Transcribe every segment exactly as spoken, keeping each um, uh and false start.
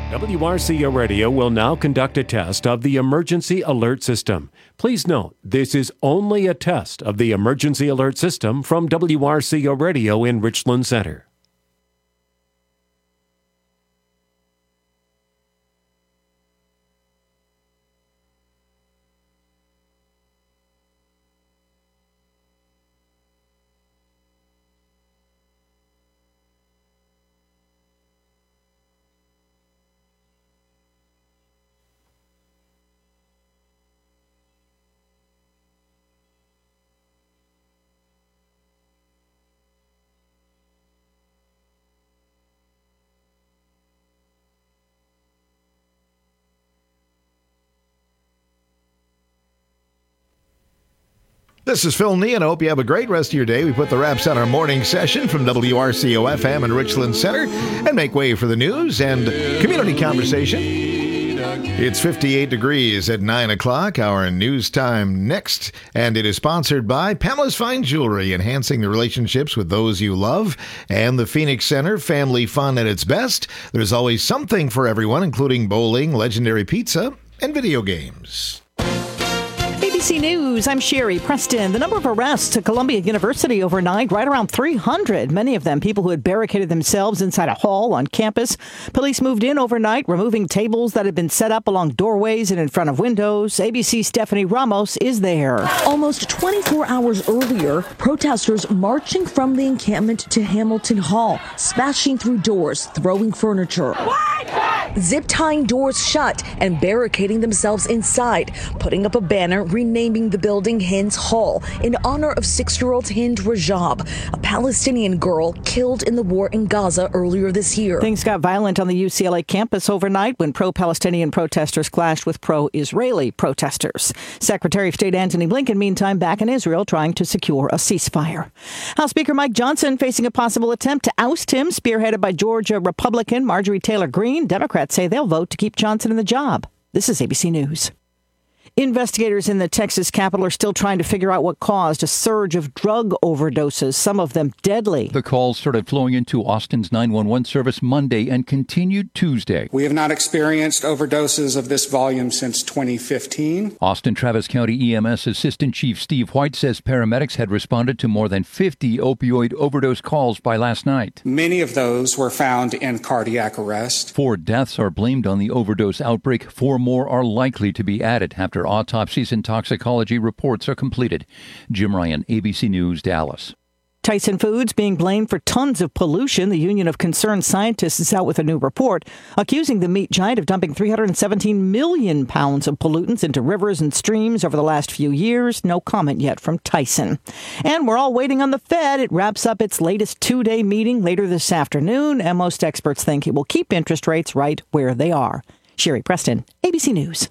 W R C O Radio will now conduct a test of the emergency alert system. Please note, this is only a test of the emergency alert system from W R C O Radio in Richland Center. This is Phil Neal. I hope you have a great rest of your day. We put the wraps on our morning session from W R C O F M in Richland Center and make way for the news and community conversation. It's fifty-eight degrees at nine o'clock. Our news time next. And it is sponsored by Pamela's Fine Jewelry, enhancing the relationships with those you love. And the Phoenix Center, family fun at its best. There's always something for everyone, including bowling, legendary pizza, and video games. A B C News, I'm Sherry Preston. The number of arrests at Columbia University overnight, right around three hundred. Many of them people who had barricaded themselves inside a hall on campus. Police moved in overnight, removing tables that had been set up along doorways and in front of windows. A B C's Stephanie Ramos is there. Almost twenty-four hours earlier, protesters marching from the encampment to Hamilton Hall, smashing through doors, throwing furniture. Zip tying doors shut and barricading themselves inside, putting up a banner renaming the building Hinds Hall in honor of six-year-old Hind Rajab, a Palestinian girl killed in the war in Gaza earlier this year. Things got violent on the U C L A campus overnight when pro-Palestinian protesters clashed with pro-Israeli protesters. Secretary of State Antony Blinken, meantime, back in Israel trying to secure a ceasefire. House Speaker Mike Johnson facing a possible attempt to oust him, spearheaded by Georgia Republican Marjorie Taylor Greene. Democrats say they'll vote to keep Johnson in the job. This is A B C News. Investigators in the Texas capital are still trying to figure out what caused a surge of drug overdoses, some of them deadly. The calls started flowing into Austin's nine one one service Monday and continued Tuesday. We have not experienced overdoses of this volume since twenty fifteen. Austin Travis County E M S Assistant Chief Steve White says paramedics had responded to more than fifty opioid overdose calls by last night. Many of those were found in cardiac arrest. Four deaths are blamed on the overdose outbreak. Four more are likely to be added after autopsies and toxicology reports are completed. Jim Ryan, A B C News, Dallas. Tyson Foods being blamed for tons of pollution. The Union of Concerned Scientists is out with a new report accusing the meat giant of dumping three hundred seventeen million pounds of pollutants into rivers and streams over the last few years. No comment yet from Tyson. And we're all waiting on the Fed. It wraps up its latest two-day meeting later this afternoon, and most experts think it will keep interest rates right where they are. Sherry Preston, A B C News.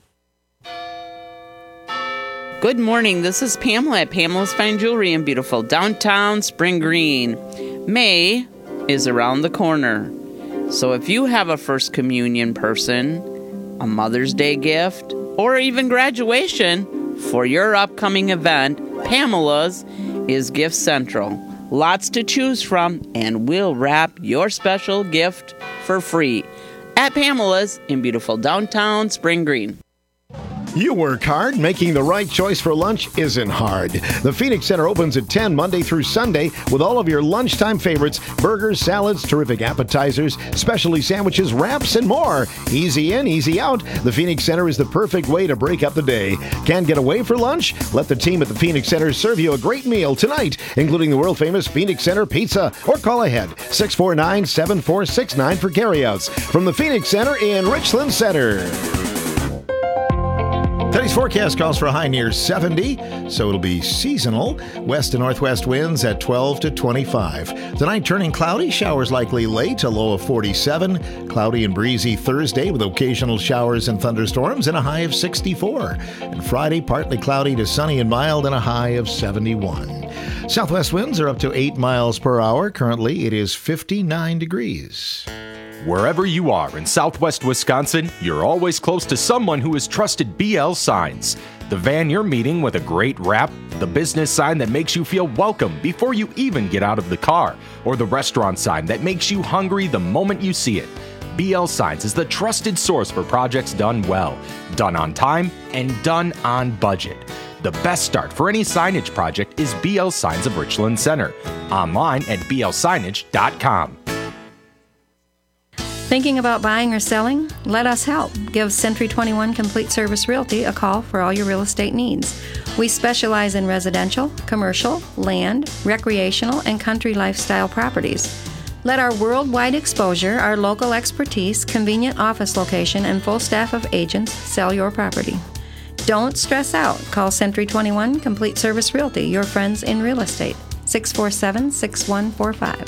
Good morning. This is Pamela at Pamela's Fine Jewelry in beautiful downtown Spring Green. May is around the corner. So if you have a First Communion person, a Mother's Day gift, or even graduation for your upcoming event, Pamela's is Gift Central. Lots to choose from, and we'll wrap your special gift for free at Pamela's in beautiful downtown Spring Green. You work hard. Making the right choice for lunch isn't hard. The Phoenix Center opens at ten Monday through Sunday with all of your lunchtime favorites: burgers, salads, terrific appetizers, specialty sandwiches, wraps, and more. Easy in, easy out. The Phoenix Center is the perfect way to break up the day. Can't get away for lunch? Let the team at the Phoenix Center serve you a great meal tonight, including the world-famous Phoenix Center Pizza. Or call ahead, six four nine, seven four six nine for carryouts. From the Phoenix Center in Richland Center. Today's forecast calls for a high near seventy, so it'll be seasonal. West to northwest winds at twelve to twenty-five. Tonight turning cloudy, showers likely late, a low of forty-seven. Cloudy and breezy Thursday with occasional showers and thunderstorms and a high of sixty-four. And Friday partly cloudy to sunny and mild and a high of seventy-one. Southwest winds are up to eight miles per hour. Currently it is fifty-nine degrees. Wherever you are in Southwest Wisconsin, you're always close to someone who has trusted B L Signs. The van you're meeting with a great wrap, the business sign that makes you feel welcome before you even get out of the car, or the restaurant sign that makes you hungry the moment you see it. B L Signs is the trusted source for projects done well, done on time, and done on budget. The best start for any signage project is B L Signs of Richland Center. Online at b l signage dot com. Thinking about buying or selling? Let us help. Give Century twenty-one Complete Service Realty a call for all your real estate needs. We specialize in residential, commercial, land, recreational, and country lifestyle properties. Let our worldwide exposure, our local expertise, convenient office location, and full staff of agents sell your property. Don't stress out. Call Century twenty-one Complete Service Realty, your friends in real estate. six four seven, six one four five.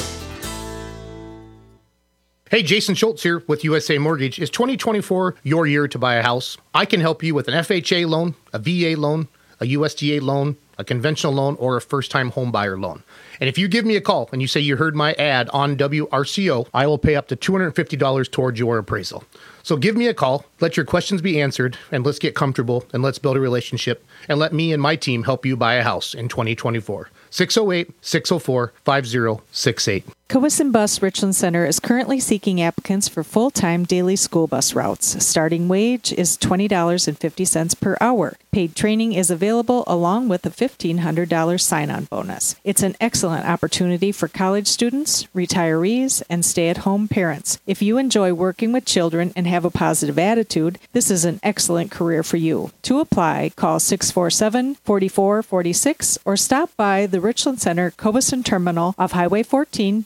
Hey, Jason Schultz here with U S A Mortgage. Is twenty twenty-four your year to buy a house? I can help you with an F H A loan, a V A loan, a U S D A loan, a conventional loan, or a first-time home buyer loan. And if you give me a call and you say you heard my ad on W R C O, I will pay up to two hundred fifty dollars towards your appraisal. So give me a call, let your questions be answered, and let's get comfortable, and let's build a relationship, and let me and my team help you buy a house in twenty twenty-four. six oh eight, six oh four, five oh six eight. Cowesson Bus Richland Center is currently seeking applicants for full-time daily school bus routes. Starting wage is twenty dollars and fifty cents per hour. Paid training is available along with a fifteen hundred dollars sign-on bonus. It's an excellent opportunity for college students, retirees, and stay-at-home parents. If you enjoy working with children and have a positive attitude, this is an excellent career for you. To apply, call six four seven, four four four six or stop by the Richland Center Cowesson Terminal off Highway fourteen.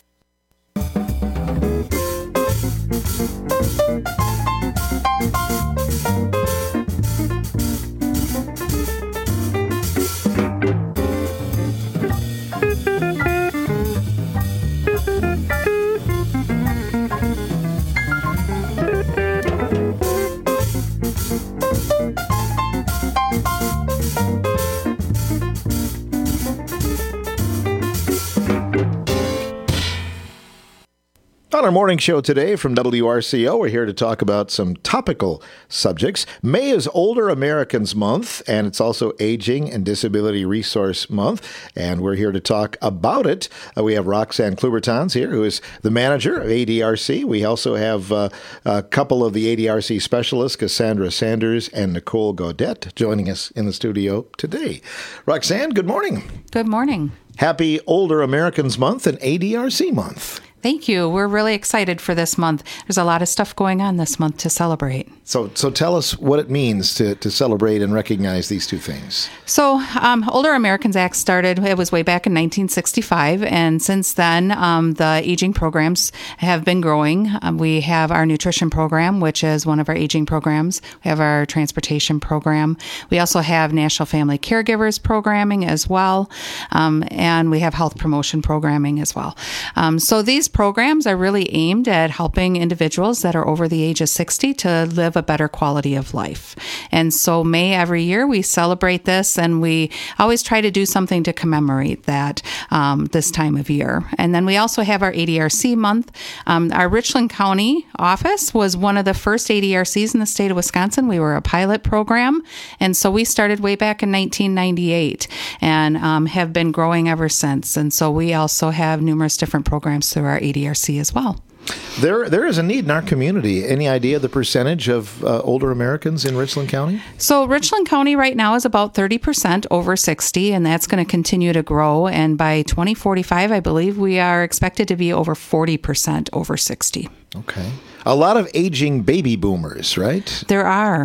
On our morning show today from W R C O, we're here to talk about some topical subjects. May is Older Americans Month, and it's also Aging and Disability Resource Month, and we're here to talk about it. Uh, we have Roxanne Klubertans here, who is the manager of A D R C. We also have uh, a couple of the A D R C specialists, Cassandra Sanders and Nicole Gaudette, joining us in the studio today. Roxanne, good morning. Good morning. Happy Older Americans Month and A D R C Month. Thank you. We're really excited for this month. There's a lot of stuff going on this month to celebrate. So so tell us what it means to, to celebrate and recognize these two things. So um, Older Americans Act started, it was way back in nineteen sixty-five, and since then um, the aging programs have been growing. Um, we have our nutrition program, which is one of our aging programs. We have our transportation program. We also have National Family Caregivers programming as well, um, and we have health promotion programming as well. Um, so these programs are really aimed at helping individuals that are over the age of sixty to live a better quality of life. And so May every year we celebrate this, and we always try to do something to commemorate that um, this time of year. And then we also have our A D R C month. Um, our Richland County office was one of the first A D R Cs in the state of Wisconsin. We were a pilot program, and so we started way back in nineteen ninety-eight and um, have been growing ever since. And so we also have numerous different programs through our A D R C as well. There, there is a need in our community. Any idea the percentage of uh, older Americans in Richland County? So Richland County right now is about thirty percent over sixty, and that's going to continue to grow. And by twenty forty-five, I believe we are expected to be over forty percent over sixty. Okay. A lot of aging baby boomers, right? There are.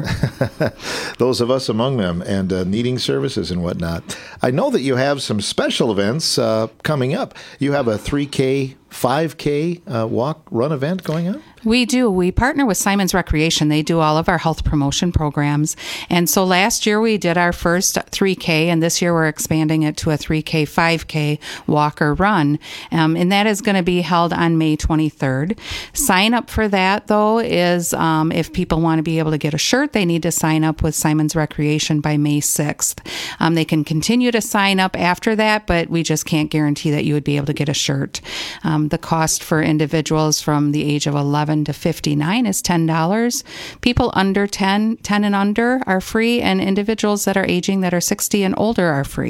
Those of us among them, and uh, needing services and whatnot. I know that you have some special events uh, coming up. You have a three K, five K uh, walk, run event going on? We do. We partner with Simon's Recreation. They do all of our health promotion programs. And so last year we did our first three K, and this year we're expanding it to a three K, five K walk or run. Um, and that is going to be held on May twenty-third. Sign up for that, though, is um, if people want to be able to get a shirt, they need to sign up with Simon's Recreation by May sixth. Um, they can continue to sign up after that, but we just can't guarantee that you would be able to get a shirt. Um, the cost for individuals from the age of eleven to fifty-nine is ten dollars. People under ten, ten and under are free, and individuals that are aging that are sixty and older are free.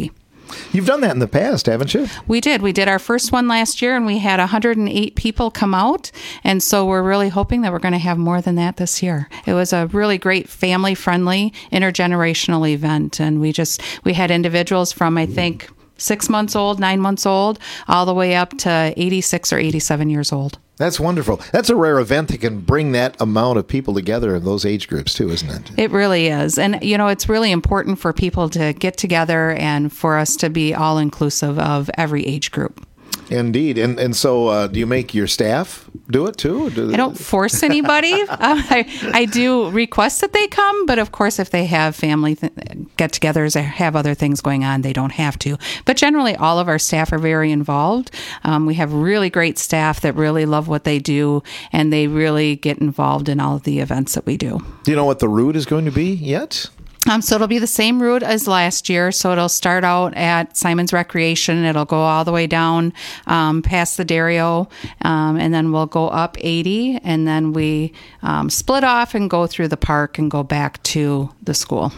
You've done that in the past, haven't you? We did. We did our first one last year, and we had one hundred eight people come out. And so we're really hoping that we're going to have more than that this year. It was a really great family-friendly, intergenerational event. And we just, we had individuals from, I think, six months old, nine months old, all the way up to eighty-six or eighty-seven years old. That's wonderful. That's a rare event that can bring that amount of people together in those age groups too, isn't it? It really is. And, you know, it's really important for people to get together and for us to be all inclusive of every age group. Indeed. And and so uh, do you make your staff do it too? Or do I don't force anybody. um, I, I do request that they come, but of course, if they have family th- get-togethers or have other things going on, they don't have to. But generally, all of our staff are very involved. Um, we have really great staff that really love what they do, and they really get involved in all of the events that we do. Do you know what the route is going to be yet? Um, so it'll be the same route as last year. So it'll start out at Simon's Recreation. It'll go all the way down um, past the Dario, um, and then we'll go up eighty, and then we um, split off and go through the park and go back to the school.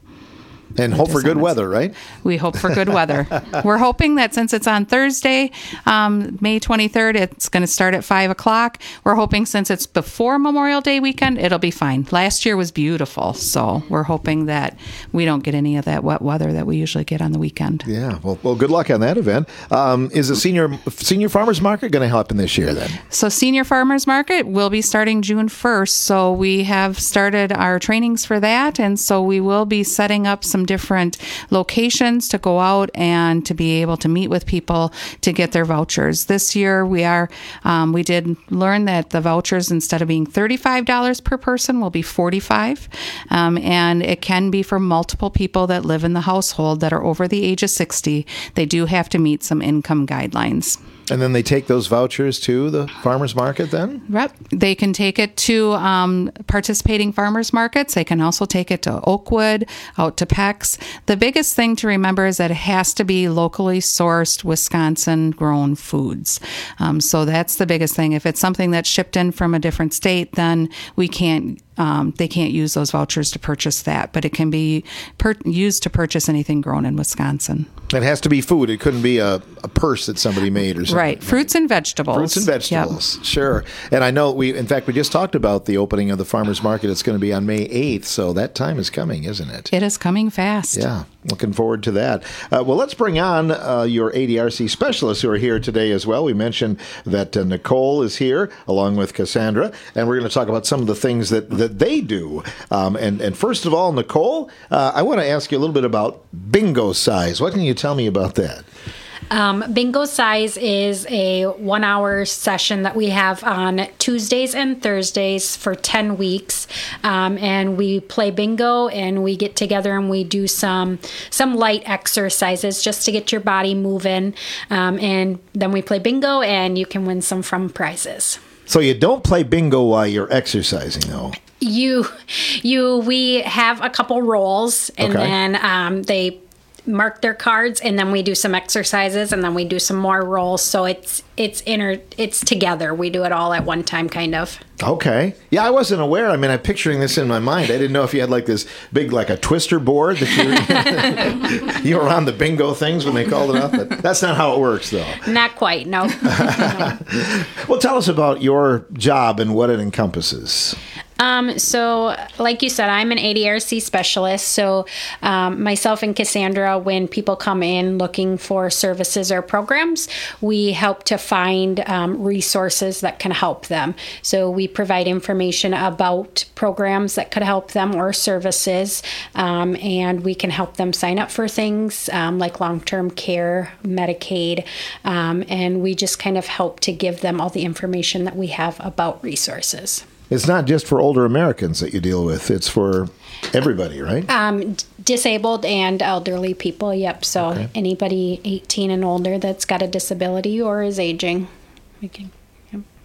And hope for good weather, right? We hope for good weather. We're hoping that since it's on Thursday, um, May twenty-third, it's going to start at five o'clock. We're hoping since it's before Memorial Day weekend, it'll be fine. Last year was beautiful, so we're hoping that we don't get any of that wet weather that we usually get on the weekend. Yeah, well, well good luck on that event. Um, is the senior senior farmers market going to happen this year then? So Senior Farmers Market will be starting June first, so we have started our trainings for that, and so we will be setting up some different locations to go out and to be able to meet with people to get their vouchers. This year we are um, we did learn that the vouchers, instead of being thirty-five dollars per person, will be forty-five dollars, um, and it can be for multiple people that live in the household that are over the age of sixty. They do have to meet some income guidelines. And then they take those vouchers to the farmers market then? Yep. They can take it to um, participating farmers markets. They can also take it to Oakwood, out to Peck's. The biggest thing to remember is that it has to be locally sourced, Wisconsin-grown foods. Um, so that's the biggest thing. If it's something that's shipped in from a different state, then we can't Um, they can't use those vouchers to purchase that, but it can be per- used to purchase anything grown in Wisconsin. It has to be food. It couldn't be a, a purse that somebody made or something. Right. Fruits and vegetables. Fruits and vegetables. Yep. Sure. And I know we, in fact, we just talked about the opening of the farmers market. It's going to be on May eighth. So that time is coming, isn't it? It is coming fast. Yeah. Looking forward to that. Uh, well, let's bring on uh, your A D R C specialists who are here today as well. We mentioned that uh, Nicole is here along with Cassandra, and we're going to talk about some of the things that, that they do. Um, and, and first of all, Nicole, uh, I want to ask you a little bit about bingo size. What can you tell me about that? Um, Bingo Size is a one-hour session that we have on Tuesdays and Thursdays for ten weeks, um, and we play bingo, and we get together and we do some some light exercises just to get your body moving, um, and then we play bingo, and you can win some fun prizes. So you don't play bingo while you're exercising, though? You, you, we have a couple rolls, and Okay. then um, they mark their cards, and then we do some exercises, and then we do some more rolls. So it's it's inter it's together. We do it all at one time, kind of. Okay. Yeah, I wasn't aware. I mean, I'm picturing this in my mind. I didn't know if you had like this big, like a twister board that you were, you were on the bingo things when they called it up. But that's not how it works, though. Not quite, no. Well, tell us about your job and what it encompasses. Um, so, like you said, I'm an A D R C specialist. So, um, myself and Cassandra, when people come in looking for services or programs, we help to find um, resources that can help them. So, we provide information about programs that could help them or services, um, and we can help them sign up for things um, like long-term care, Medicaid, um, and we just kind of help to give them all the information that we have about resources. It's not just for older Americans that you deal with. It's for everybody, right? Um, d- disabled and elderly people, yep. So Okay. anybody eighteen and older that's got a disability or is aging. We can, yep.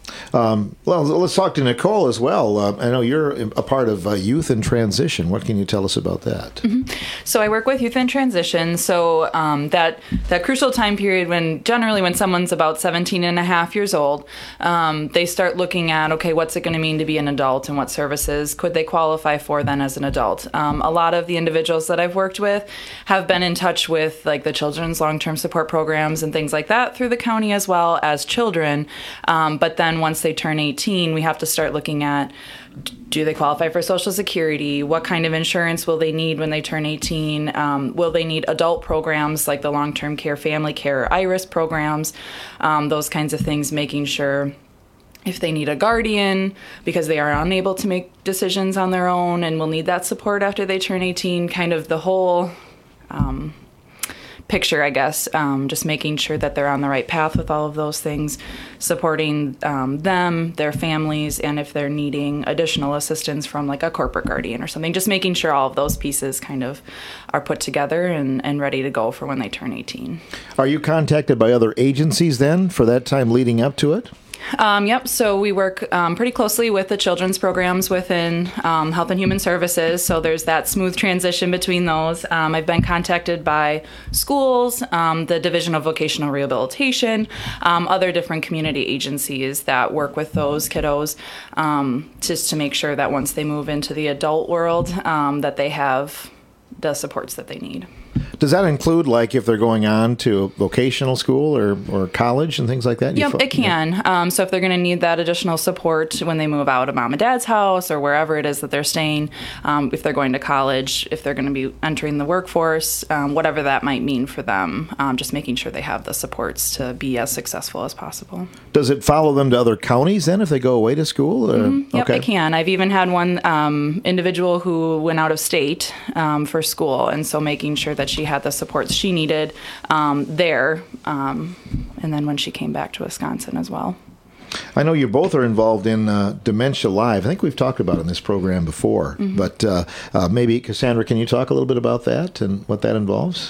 Um, well, let's talk to Nicole as well. Uh, I know you're a part of uh, Youth in Transition. What can you tell us about that? Mm-hmm. So I work with Youth in Transition. So um, that that crucial time period when generally when someone's about seventeen and a half years old, um, they start looking at, okay, what's it going to mean to be an adult and what services could they qualify for then as an adult? Um, a lot of the individuals that I've worked with have been in touch with like the children's long-term support programs and things like that through the county as well as children. Um, but then once they turn eighteen, we have to start looking at, do they qualify for Social Security? What kind of insurance will they need when they turn eighteen? Um, will they need adult programs like the long-term care, family care, IRIS programs, um, those kinds of things, making sure if they need a guardian because they are unable to make decisions on their own and will need that support after they turn eighteen, kind of the whole um, picture, I guess, um, just making sure that they're on the right path with all of those things, supporting um, them, their families, and if they're needing additional assistance from like a corporate guardian or something, just making sure all of those pieces kind of are put together and, and ready to go for when they turn eighteen. Are you contacted by other agencies then for that time leading up to it? Um, yep. So we work um, pretty closely with the children's programs within um, Health and Human Services. So there's that smooth transition between those. Um, I've been contacted by schools, um, the Division of Vocational Rehabilitation, um, other different community agencies that work with those kiddos, um, just to make sure that once they move into the adult world, um, that they have the supports that they need. Does that include, like, if they're going on to vocational school or, or college and things like that? Yep, it can. Yeah. Um, so if they're going to need that additional support when they move out of mom and dad's house or wherever it is that they're staying, um, if they're going to college, if they're going to be entering the workforce, um, whatever that might mean for them, um, just making sure they have the supports to be as successful as possible. Does it follow them to other counties then if they go away to school? Or? Mm-hmm. Yep, okay. It can. I've even had one um, individual who went out of state um, for school, and so making sure that she had the supports she needed um, there, um, and then when she came back to Wisconsin as well. I know you both are involved in uh, Dementia Live. I think we've talked about it in this program before, mm-hmm. but uh, uh, maybe, Cassandra, can you talk a little bit about that and what that involves?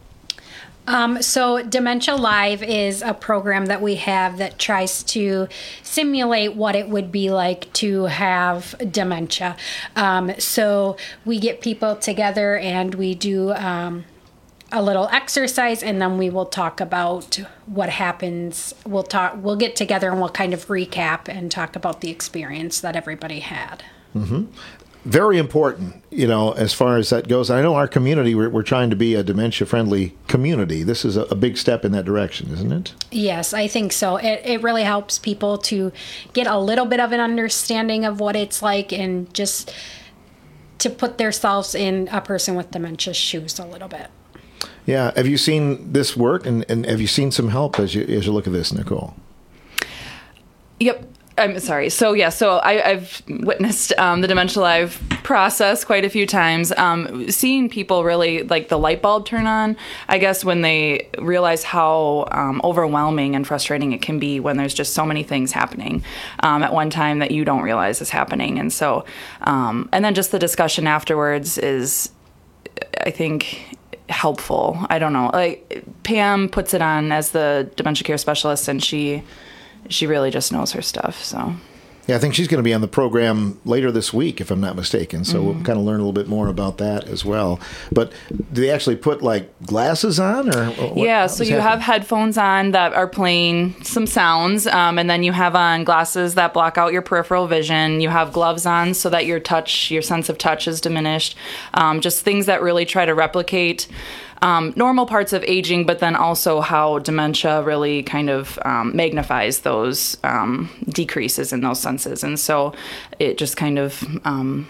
Um, so Dementia Live is a program that we have that tries to simulate what it would be like to have dementia. Um, so we get people together and we do um, a little exercise, and then we will talk about what happens. We'll talk. We'll get together and we'll kind of recap and talk about the experience that everybody had. Mm-hmm. Very important, you know, as far as that goes. I know our community, we're, we're trying to be a dementia-friendly community. This is a, a big step in that direction, isn't it? Yes, I think so. It, it really helps people to get a little bit of an understanding of what it's like and just to put themselves in a person with dementia's shoes a little bit. Yeah. Have you seen this work, and, and have you seen some help as you as you look at this, Nicole? Yep. I'm sorry. So, yeah, so I, I've witnessed um, the Dementia Live process quite a few times. Um, seeing people really, like, the light bulb turn on, I guess, when they realize how um, overwhelming and frustrating it can be when there's just so many things happening um, at one time that you don't realize is happening. And so, um, and then just the discussion afterwards is, I think, helpful. I don't know. Like, Pam puts it on as the dementia care specialist, and she... She really just knows her stuff, so. Yeah, I think she's going to be on the program later this week, if I'm not mistaken. So mm-hmm. we'll kind of learn a little bit more about that as well. But do they actually put, like, glasses on? or what, Yeah, so you happening? have headphones on that are playing some sounds, um, and then you have on glasses that block out your peripheral vision. You have gloves on so that your touch, your sense of touch is diminished. Um, just things that really try to replicate Um, normal parts of aging, but then also how dementia really kind of um, magnifies those um, decreases in those senses. And so it just kind of, um,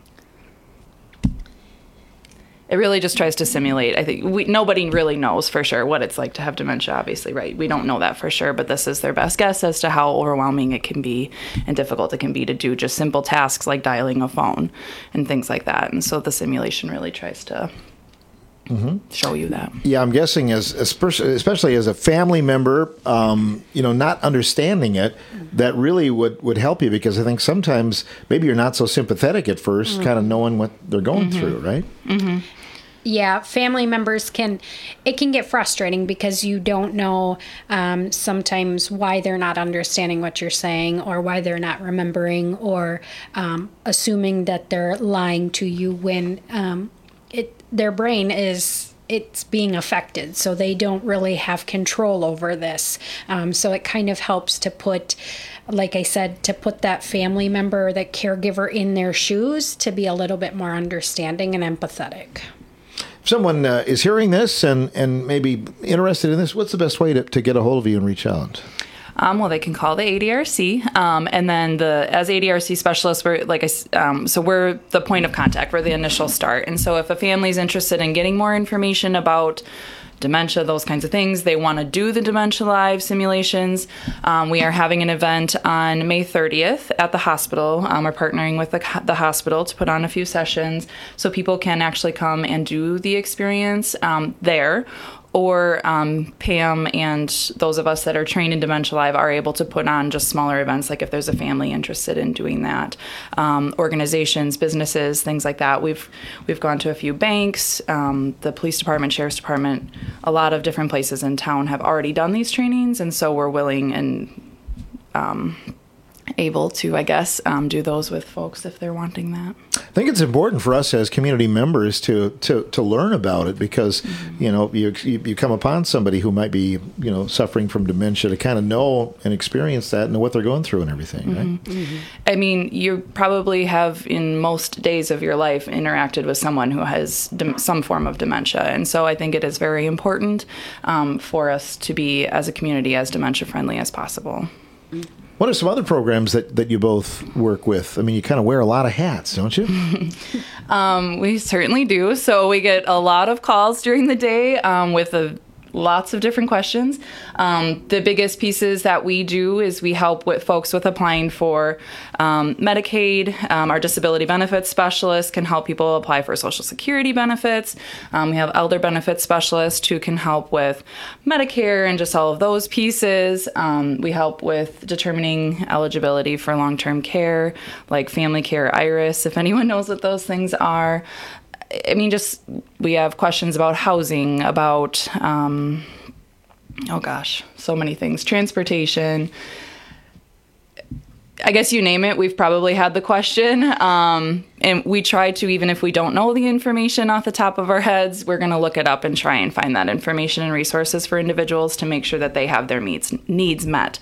it really just tries to simulate. I think we, nobody really knows for sure what it's like to have dementia, obviously, right? We don't know that for sure, but this is their best guess as to how overwhelming it can be and difficult it can be to do just simple tasks like dialing a phone and things like that. And so the simulation really tries to Mm-hmm. show you that. Yeah, I'm guessing as, especially as a family member, um, you know, not understanding it, that really would, would help you, because I think sometimes maybe you're not so sympathetic at first, mm-hmm. kind of knowing what they're going mm-hmm. through, right? Mm-hmm. Yeah, family members can, it can get frustrating because you don't know um, sometimes why they're not understanding what you're saying or why they're not remembering or um, assuming that they're lying to you when um, it their brain is, it's being affected. So they don't really have control over this. Um, so it kind of helps to put, like I said, to put that family member or that caregiver in their shoes to be a little bit more understanding and empathetic. If someone uh, is hearing this and, and maybe interested in this, what's the best way to, to get a hold of you and reach out? Um, well, they can call the A D R C, um, and then the as A D R C specialists, we're like I, um, so we're the point of contact. We're the initial start, and so if a family's interested in getting more information about dementia, those kinds of things, they want to do the Dementia Live simulations, um, we are having an event on May thirtieth at the hospital. Um, we're partnering with the, the hospital to put on a few sessions so people can actually come and do the experience um, there. Or um, Pam and those of us that are trained in Dementia Live are able to put on just smaller events, like if there's a family interested in doing that. Um, organizations, businesses, things like that. We've we've gone to a few banks, um, the police department, sheriff's department, a lot of different places in town have already done these trainings, and so we're willing and um, able to, I guess, um, do those with folks if they're wanting that. I think it's important for us as community members to to, to learn about it because, mm-hmm. you know, you, you you come upon somebody who might be, you know, suffering from dementia to kind of know and experience that and know what they're going through and everything, mm-hmm. right? Mm-hmm. I mean, you probably have in most days of your life interacted with someone who has de- some form of dementia. And so I think it is very important um, for us to be, as a community, as dementia friendly as possible. What are some other programs that, that you both work with? I mean, you kind of wear a lot of hats, don't you? um, we certainly do. So we get a lot of calls during the day um, with a lots of different questions. Um, the biggest pieces that we do is we help with folks with applying for um, Medicaid. Um, our disability benefits specialists can help people apply for Social Security benefits. Um, we have elder benefits specialists who can help with Medicare and just all of those pieces. Um, we help with determining eligibility for long-term care, like Family Care Iris, if anyone knows what those things are. I mean, just we have questions about housing, about, um, oh gosh, so many things. Transportation. I guess you name it, we've probably had the question. Um, and we try to, even if we don't know the information off the top of our heads, we're going to look it up and try and find that information and resources for individuals to make sure that they have their needs, needs met.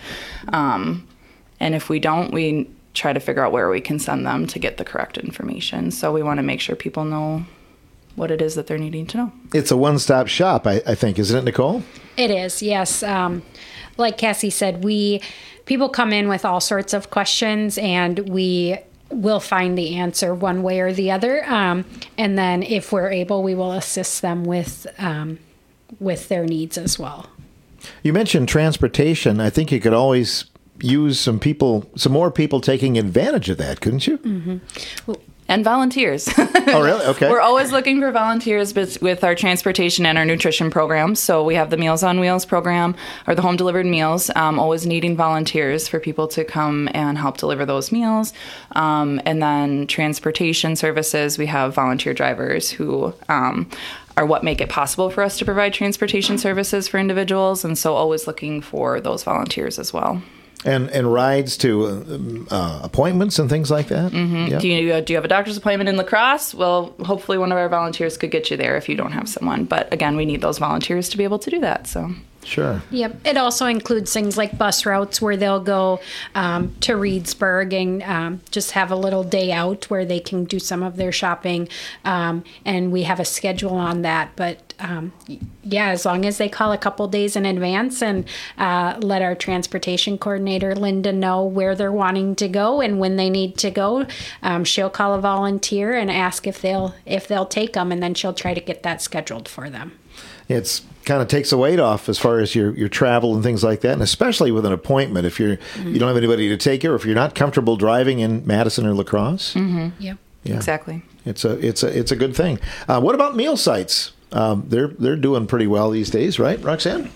Um, and if we don't, we try to figure out where we can send them to get the correct information. So we want to make sure people know what it is that they're needing to know. It's a one-stop shop, I, I think, isn't it, Nicole? It is, yes. Um, like Cassie said, we people come in with all sorts of questions, and we will find the answer one way or the other. Um, and then, if we're able, we will assist them with um, with their needs as well. You mentioned transportation. I think you could always use some people, some more people taking advantage of that, couldn't you? Mm-hmm. Well, and volunteers. Oh, really? Okay. We're always looking for volunteers with our transportation and our nutrition programs. So we have the Meals on Wheels program, or the home delivered meals, um, always needing volunteers for people to come and help deliver those meals. Um, and then transportation services, we have volunteer drivers who um, are what make it possible for us to provide transportation services for individuals. And so always looking for those volunteers as well. And and rides to uh, appointments and things like that? Mm-hmm. Yeah. Do you uh, do you have a doctor's appointment in La Crosse? Well, hopefully one of our volunteers could get you there if you don't have someone. But again, we need those volunteers to be able to do that. So sure. Yep. It also includes things like bus routes where they'll go um, to Reedsburg and um, just have a little day out where they can do some of their shopping. Um, and we have a schedule on that. But um, yeah, as long as they call a couple days in advance and uh, let our transportation coordinator, Linda, know where they're wanting to go and when they need to go, um, she'll call a volunteer and ask if they'll if they'll take them, and then she'll try to get that scheduled for them. It's kind of takes the weight off as far as your, your travel and things like that, and especially with an appointment. If you're mm-hmm. you don't have anybody to take you, or if you're not comfortable driving in Madison or La Crosse. Mm-hmm. Yep. Yeah, exactly. It's a it's a it's a good thing. Uh, what about meal sites? Um, they're they're doing pretty well these days, right, Roxanne?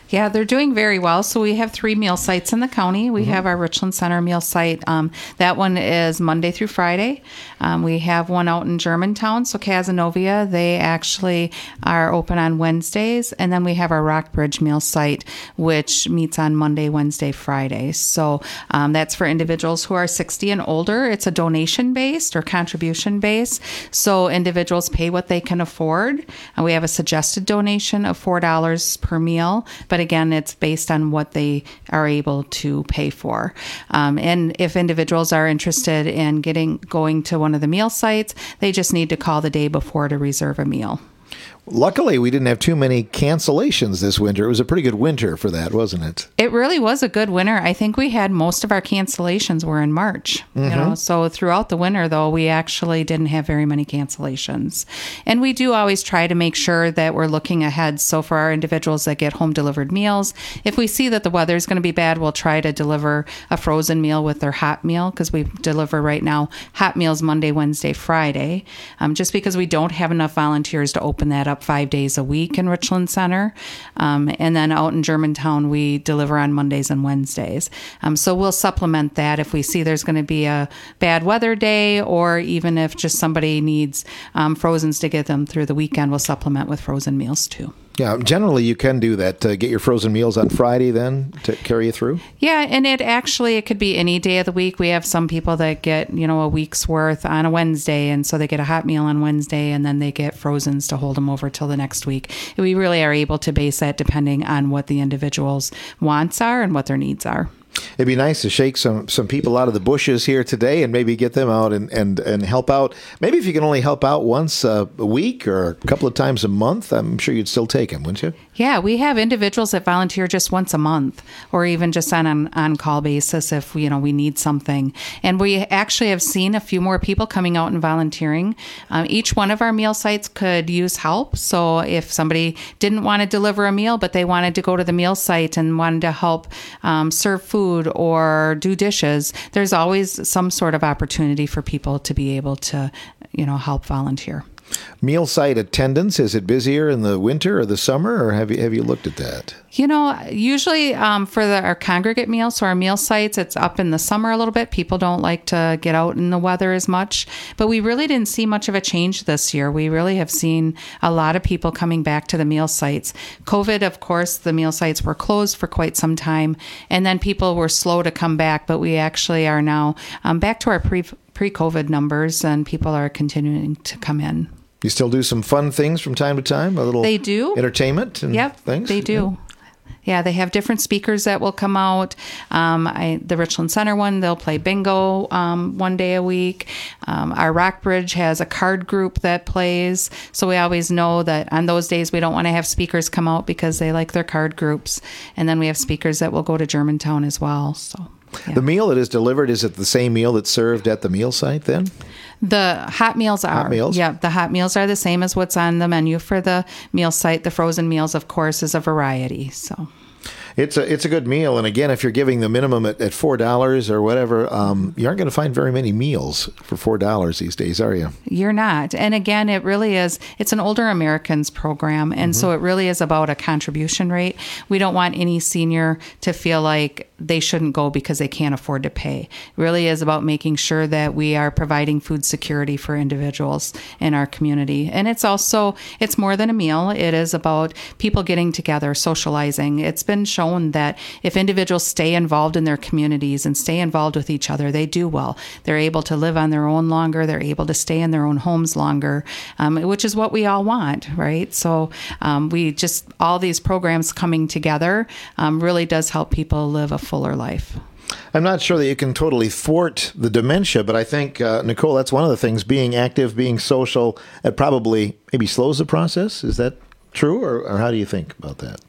Yeah, they're doing very well. So we have three meal sites in the county. We mm-hmm. have our Richland Center meal site. Um, that one is Monday through Friday. Um, we have one out in Germantown, so Casanova. They actually are open on Wednesdays. And then we have our Rockbridge meal site, which meets on Monday, Wednesday, Friday. So um, that's for individuals who are sixty and older. It's a donation-based or contribution-based. So individuals pay what they can afford. And we have a suggested donation of four dollars per meal. But again, it's based on what they are able to pay for. Um, and if individuals are interested in getting going to one of the meal sites, they just need to call the day before to reserve a meal. Luckily, we didn't have too many cancellations this winter. It was a pretty good winter for that, wasn't it? It really was a good winter. I think we had most of our cancellations were in March. Mm-hmm. You know, so throughout the winter, though, we actually didn't have very many cancellations. And we do always try to make sure that we're looking ahead. So for our individuals that get home delivered meals, if we see that the weather is going to be bad, we'll try to deliver a frozen meal with their hot meal, because we deliver right now hot meals Monday, Wednesday, Friday, um, just because we don't have enough volunteers to open that up five days a week in Richland Center. Um, and then out in Germantown, we deliver on Mondays and Wednesdays. Um, so we'll supplement that if we see there's going to be a bad weather day, or even if just somebody needs um, frozens to get them through the weekend, we'll supplement with frozen meals too. Yeah, generally you can do that. Uh, get your frozen meals on Friday then to carry you through? Yeah, and it actually, it could be any day of the week. We have some people that get, you know, a week's worth on a Wednesday, and so they get a hot meal on Wednesday, and then they get frozens to hold them over till the next week. We really are able to base that depending on what the individual's wants are and what their needs are. It'd be nice to shake some, some people out of the bushes here today and maybe get them out and, and, and help out. Maybe if you can only help out once a week or a couple of times a month, I'm sure you'd still take them, wouldn't you? Yeah, we have individuals that volunteer just once a month, or even just on an on-call basis if, you know, we need something. And we actually have seen a few more people coming out and volunteering. Um, each one of our meal sites could use help. So if somebody didn't want to deliver a meal, but they wanted to go to the meal site and wanted to help um, serve food or do dishes, there's always some sort of opportunity for people to be able to, you know, help volunteer. Meal site attendance, is it busier in the winter or the summer, or have you have you looked at that? You know, usually um, for the, our congregate meals, so our meal sites, it's up in the summer a little bit. People don't like to get out in the weather as much, but we really didn't see much of a change this year. We really have seen a lot of people coming back to the meal sites. COVID, of course, the meal sites were closed for quite some time, and then people were slow to come back, but we actually are now um, back to our pre, pre-COVID numbers, and people are continuing to come in. You still do some fun things from time to time? A little they do. entertainment and yep, things? They do. Yeah. yeah, they have different speakers that will come out. Um, I, the Richland Center one, they'll play bingo um, one day a week. Um, our Rockbridge has a card group that plays. So we always know that on those days we don't want to have speakers come out because they like their card groups. And then we have speakers that will go to Germantown as well. So. Yeah. The meal that is delivered, is it the same meal that's served at the meal site then? The hot meals are. Hot meals? Yeah, the hot meals are the same as what's on the menu for the meal site. The frozen meals, of course, is a variety. So. It's a it's a good meal, and again, if you're giving the minimum at, at four dollars or whatever, um, you aren't going to find very many meals for four dollars these days, are you? You're not. And again, it really is. It's an older Americans program, and mm-hmm. so it really is about a contribution rate. We don't want any senior to feel like they shouldn't go because they can't afford to pay. It really is about making sure that we are providing food security for individuals in our community. And it's also it's more than a meal. It is about people getting together, socializing. It's been shown that if individuals stay involved in their communities and stay involved with each other, they do well. They're able to live on their own longer. They're able to stay in their own homes longer, um, which is what we all want, right? So um, we just, all these programs coming together um, really does help people live a fuller life. I'm not sure that you can totally thwart the dementia, but I think, uh, Nicole, that's one of the things, being active, being social, it probably maybe slows the process. Is that true, or, or how do you think about that?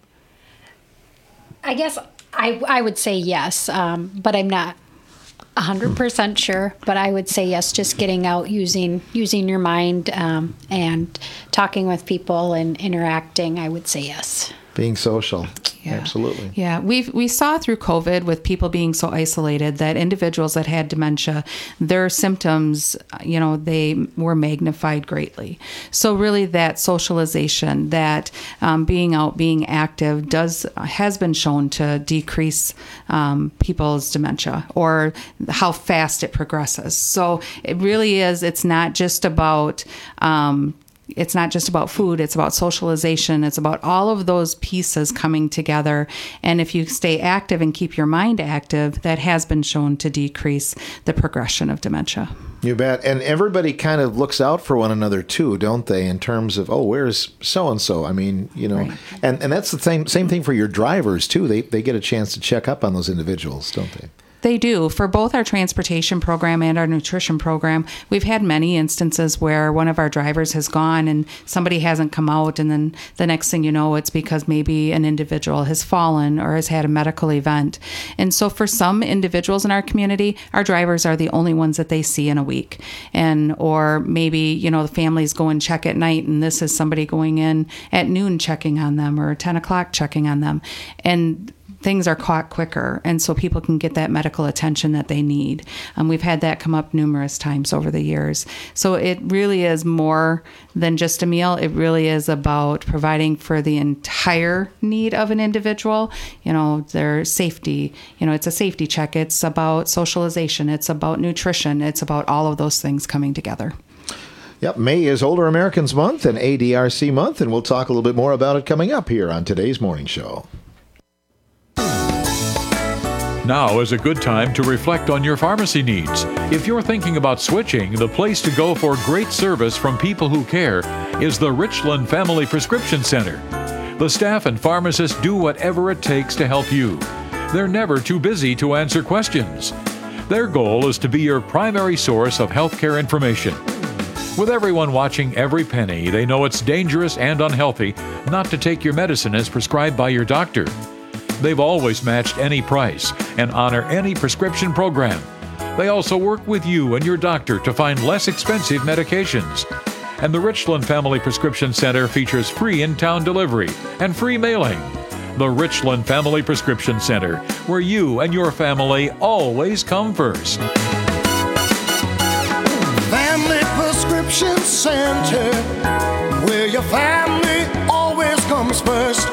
I guess I I would say yes, um, but I'm not one hundred percent sure. But I would say yes, just getting out, using using your mind um, and talking with people and interacting, I would say yes. Being social. Yeah. Absolutely. Yeah, we we saw through COVID with people being so isolated that individuals that had dementia, their symptoms, you know, they were magnified greatly. So really that socialization, that um, being out, being active does has been shown to decrease um, people's dementia or how fast it progresses. So it really is, it's not just about um, It's not just about food, it's about socialization, it's about all of those pieces coming together. And if you stay active and keep your mind active, that has been shown to decrease the progression of dementia. You bet. And everybody kind of looks out for one another too, don't they, in terms of, oh, where's so-and-so? I mean, you know, right. and, and that's the same, same thing for your drivers too. They, they get a chance to check up on those individuals, don't they? They do. For both our transportation program and our nutrition program, we've had many instances where one of our drivers has gone and somebody hasn't come out, and then the next thing you know, it's because maybe an individual has fallen or has had a medical event. And so for some individuals in our community, our drivers are the only ones that they see in a week. And or maybe, you know, the families go and check at night, and this is somebody going in at noon checking on them or ten o'clock checking on them. And things are caught quicker, and so people can get that medical attention that they need. Um, we've had that come up numerous times over the years. So it really is more than just a meal. It really is about providing for the entire need of an individual. You know, their safety, you know, it's a safety check. It's about socialization. It's about nutrition. It's about all of those things coming together. Yep, May is Older Americans Month and A D R C Month, and we'll talk a little bit more about it coming up here on today's morning show. Now is a good time to reflect on your pharmacy needs. If you're thinking about switching, the place to go for great service from people who care is the Richland Family Prescription Center. The staff and pharmacists do whatever it takes to help you. They're never too busy to answer questions. Their goal is to be your primary source of healthcare information. With everyone watching every penny, they know it's dangerous and unhealthy not to take your medicine as prescribed by your doctor. They've always matched any price and honor any prescription program. They also work with you and your doctor to find less expensive medications. And the Richland Family Prescription Center features free in-town delivery and free mailing. The Richland Family Prescription Center, where you and your family always come first. Family Prescription Center, where your family always comes first.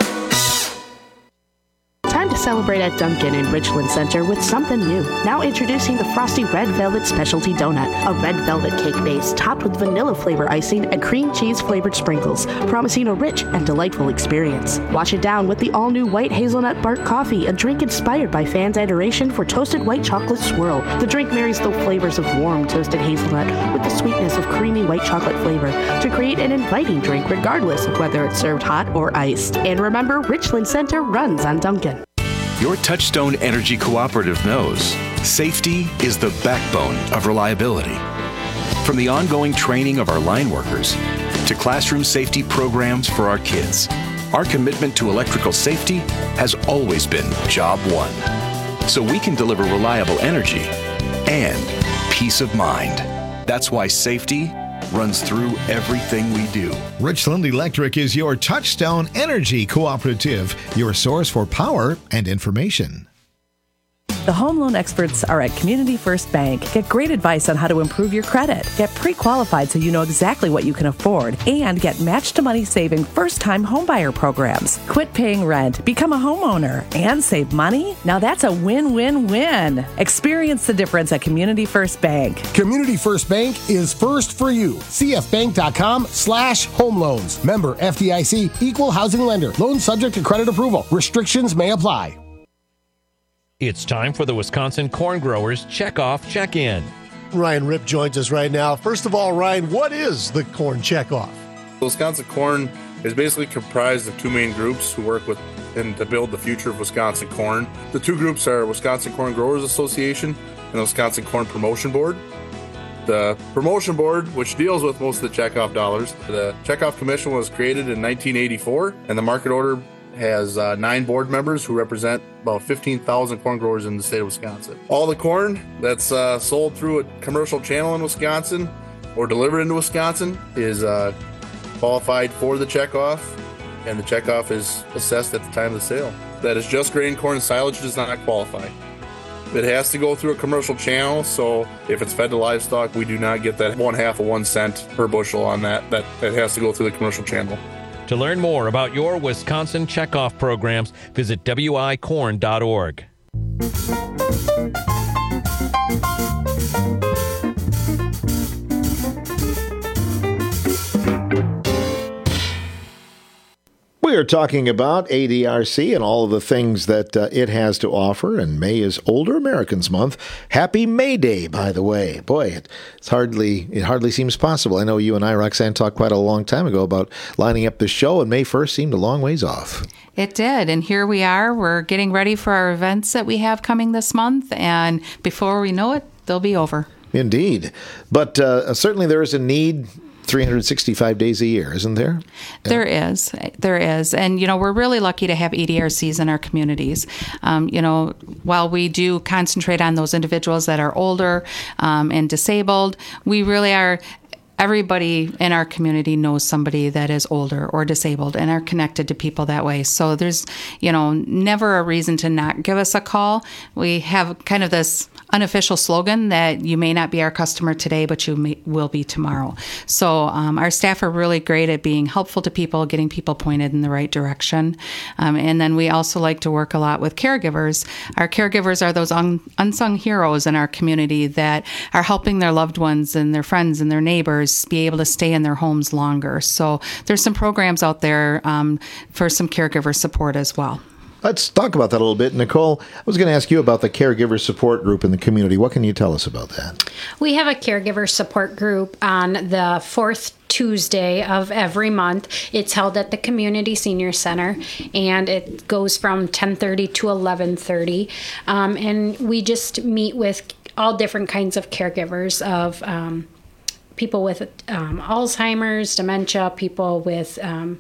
Time to celebrate at Dunkin' in Richland Center with something new. Now introducing the Frosty Red Velvet Specialty Donut, a red velvet cake base topped with vanilla flavor icing and cream cheese flavored sprinkles, promising a rich and delightful experience. Wash it down with the all-new white hazelnut bark coffee, a drink inspired by fans' adoration for toasted white chocolate swirl. The drink marries the flavors of warm toasted hazelnut with the sweetness of creamy white chocolate flavor to create an inviting drink regardless of whether it's served hot or iced. And remember, Richland Center runs on Dunkin'. Your Touchstone Energy Cooperative knows safety is the backbone of reliability. From the ongoing training of our line workers to classroom safety programs for our kids, our commitment to electrical safety has always been job one. So we can deliver reliable energy and peace of mind. That's why safety runs through everything we do. Richland Electric is your Touchstone Energy Cooperative, your source for power and information. The home loan experts are at Community First Bank. Get great advice on how to improve your credit. Get pre-qualified so you know exactly what you can afford. And get match-to-money saving first-time homebuyer programs. Quit paying rent, become a homeowner, and save money? Now that's a win-win-win. Experience the difference at Community First Bank. Community First Bank is first for you. C F bank dot com slash home loans. Member F D I C, equal housing lender. Loan subject to credit approval. Restrictions may apply. It's time for the Wisconsin Corn Growers Checkoff Check-In. Ryan Ripp joins us right now. First of all, Ryan, what is the Corn Checkoff? Wisconsin Corn is basically comprised of two main groups who work with and to build the future of Wisconsin corn. The two groups are Wisconsin Corn Growers Association and the Wisconsin Corn Promotion Board. The Promotion Board, which deals with most of the checkoff dollars, the Checkoff Commission was created in nineteen eighty-four, and the market order has uh, nine board members who represent about fifteen thousand corn growers in the state of Wisconsin. All the corn that's uh, sold through a commercial channel in Wisconsin or delivered into Wisconsin is uh, qualified for the checkoff. and the checkoff is assessed at the time of the sale. That is just grain, corn, and silage does not qualify. It has to go through a commercial channel, so if it's fed to livestock, we do not get that one half of one cent per bushel on that. That, that has to go through the commercial channel. To learn more about your Wisconsin checkoff programs, visit w i corn dot org. We are talking about A D R C and all of the things that uh, it has to offer, and May is Older Americans Month. Happy May Day, by the way. Boy, it, it's hardly it hardly seems possible. I know you and I, Roxanne, talked quite a long time ago about lining up this show, and May first seemed a long ways off. It did, and here we are. We're getting ready for our events that we have coming this month, and before we know it, they'll be over. Indeed. But uh, certainly there is a need three hundred sixty-five days a year, isn't there? There is. There is. And, you know, we're really lucky to have A D R Cs in our communities. Um, you know, while we do concentrate on those individuals that are older um, and disabled, we really are... Everybody in our community knows somebody that is older or disabled and are connected to people that way. So there's, you know, never a reason to not give us a call. We have kind of this unofficial slogan that you may not be our customer today, but you may, will be tomorrow. So um, our staff are really great at being helpful to people, getting people pointed in the right direction. Um, and then we also like to work a lot with caregivers. Our caregivers are those un- unsung heroes in our community that are helping their loved ones and their friends and their neighbors be able to stay in their homes longer. So there's some programs out there um, for some caregiver support as well. Let's talk about that a little bit. Nicole, I was going to ask you about the caregiver support group in the community. What can you tell us about that? We have a caregiver support group on the fourth Tuesday of every month. It's held at the Community Senior Center, and it goes from ten thirty to eleven thirty. Um, and we just meet with all different kinds of caregivers of um, people with um, Alzheimer's, dementia, people with um,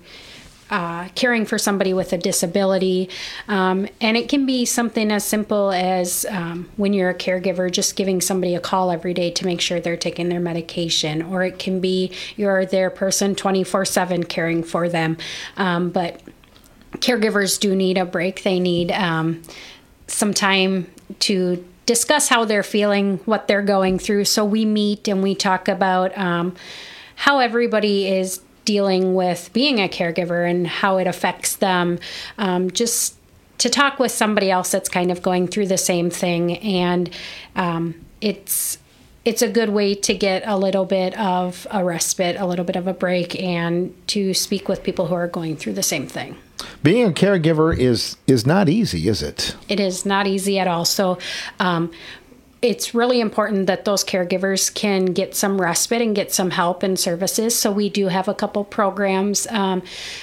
uh, caring for somebody with a disability. Um, and it can be something as simple as um, when you're a caregiver, just giving somebody a call every day to make sure they're taking their medication. Or it can be you're their person twenty-four seven caring for them. Um, but caregivers do need a break. They need um, some time to discuss how they're feeling, what they're going through. So we meet and we talk about um, how everybody is dealing with being a caregiver and how it affects them. Um, just to talk with somebody else that's kind of going through the same thing. And um, it's it's a good way to get a little bit of a respite, a little bit of a break, and to speak with people who are going through the same thing. Being a caregiver is is not easy, is it? It is not easy at all. So um, it's really important that those caregivers can get some respite and get some help and services. So we do have a couple programs um,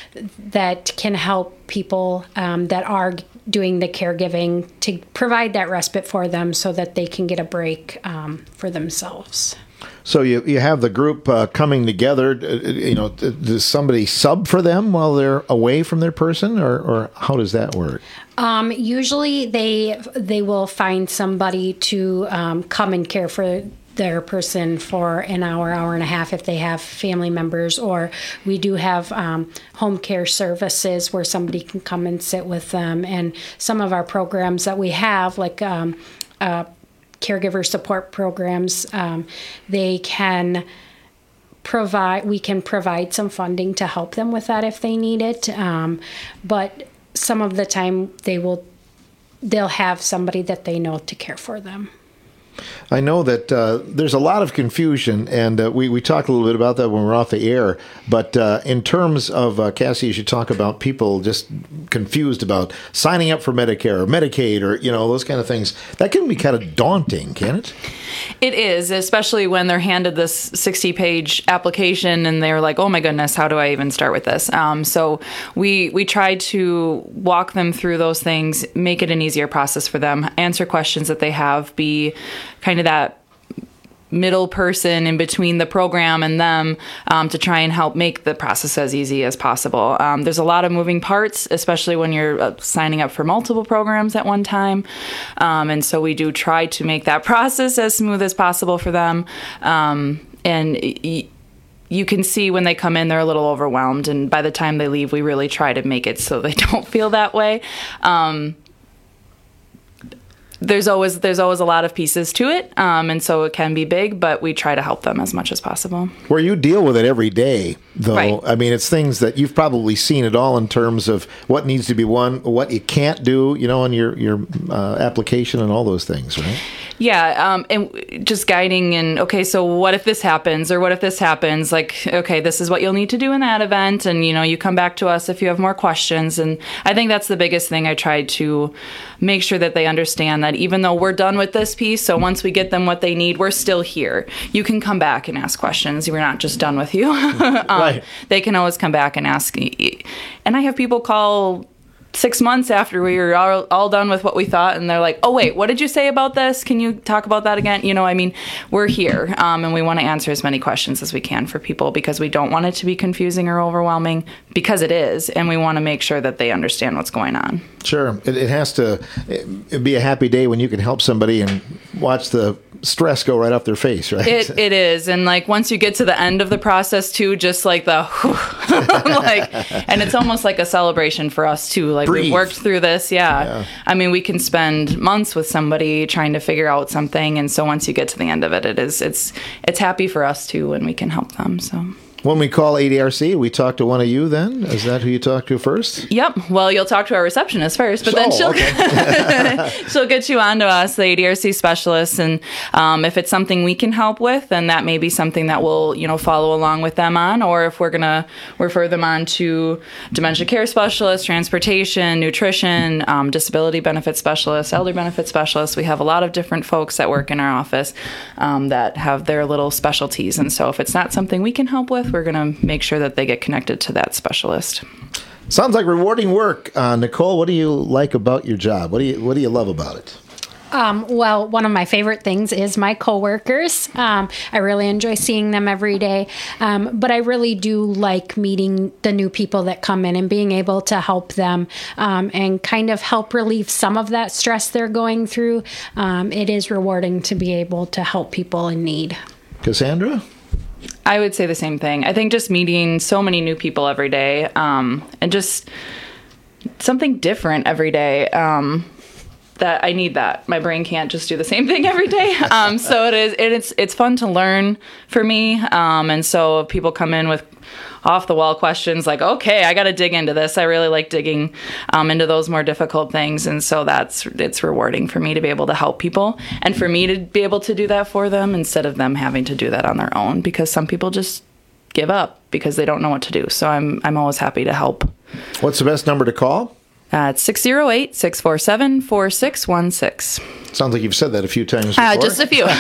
that can help people um, that are doing the caregiving to provide that respite for them so that they can get a break um, for themselves. So you you have the group uh, coming together. You know, does somebody sub for them while they're away from their person, or, or how does that work? Um, usually, they they will find somebody to um, come and care for their person for an hour, hour and a half if they have family members, or we do have um, home care services where somebody can come and sit with them. And some of our programs that we have, like um, uh, caregiver support programs, um, they can provide, we can provide some funding to help them with that if they need it. Um, but some of the time they will, they'll have somebody that they know to care for them. I know that uh, there's a lot of confusion, and uh, we, we talked a little bit about that when we're off the air. But uh, in terms of, uh, Cassie, as you talk about people just confused about signing up for Medicare or Medicaid or, you know, those kind of things, that can be kind of daunting, can it? It is, especially when they're handed this sixty-page application and they're like, oh my goodness, how do I even start with this? Um, so we we try to walk them through those things, make it an easier process for them, answer questions that they have, be kind of that middle person in between the program and them um, to try and help make the process as easy as possible. Um, there's a lot of moving parts, especially when you're uh, signing up for multiple programs at one time. Um, and so we do try to make that process as smooth as possible for them. Um, and y- you can see when they come in, they're a little overwhelmed. And by the time they leave, we really try to make it so they don't feel that way. Um, there's always there's always a lot of pieces to it, um, and so it can be big, but we try to help them as much as possible. Where you deal with it every day, though, Right. I mean, it's things that you've probably seen it all in terms of what needs to be won, what you can't do, you know, on your, your uh, application and all those things, right? Yeah, um, and just guiding and, okay, so what if this happens, or what if this happens? Like, okay, this is what you'll need to do in that event, and, you know, you come back to us if you have more questions. And I think that's the biggest thing. I tried to make sure that they understand that even though we're done with this piece, so once we get them what they need, we're still here. You can come back and ask questions. We're not just done with you. um, Right. They can always come back and ask. And I have people call six months after we were all, all done with what we thought, and they're like, oh, wait, what did you say about this? Can you talk about that again? You know, I mean, we're here, um, and we want to answer as many questions as we can for people, because we don't want it to be confusing or overwhelming, because it is, and we want to make sure that they understand what's going on. Sure. It, it has to it be a happy day when you can help somebody and watch the stress go right off their face, right? It It is, and like once you get to the end of the process too, just like the, like, and it's almost like a celebration for us too. Like, Breathe. we've worked through this, yeah. Yeah. I mean, we can spend months with somebody trying to figure out something, and so once you get to the end of it, it is it's it's happy for us too when we can help them. So. When we call A D R C, we talk to one of you then? Is that who you talk to first? Yep. Well, you'll talk to our receptionist first, but then Oh, she'll okay. she'll get you onto us, the A D R C specialist, and um, if it's something we can help with, then that may be something that we'll you know follow along with them on, or if we're gonna refer them on to dementia care specialist, transportation, nutrition, um, disability benefit specialist, elder benefit specialist. We have a lot of different folks that work in our office um, that have their little specialties, and so if it's not something we can help with, we're going to make sure that they get connected to that specialist. Sounds like rewarding work. Uh, Nicole, what do you like about your job? What do you What do you love about it? Um, well, one of my favorite things is my coworkers. Um, I really enjoy seeing them every day. Um, but I really do like meeting the new people that come in and being able to help them um, and kind of help relieve some of that stress they're going through. Um, it is rewarding to be able to help people in need. Cassandra? I would say the same thing. I think just meeting so many new people every day, um, and just something different every day. Um, that I need that. My brain can't just do the same thing every day. Um, so it is. It, it's it's fun to learn for me. Um, and so if people come in with off the wall questions like, okay, I got to dig into this. I really like digging um, into those more difficult things. And so that's, it's rewarding for me to be able to help people and for me to be able to do that for them instead of them having to do that on their own, because some people just give up because they don't know what to do. So I'm, I'm always happy to help. What's the best number to call? Uh, it's six oh eight, six four seven, four six one six. Sounds like you've said that a few times before. Uh, just a few.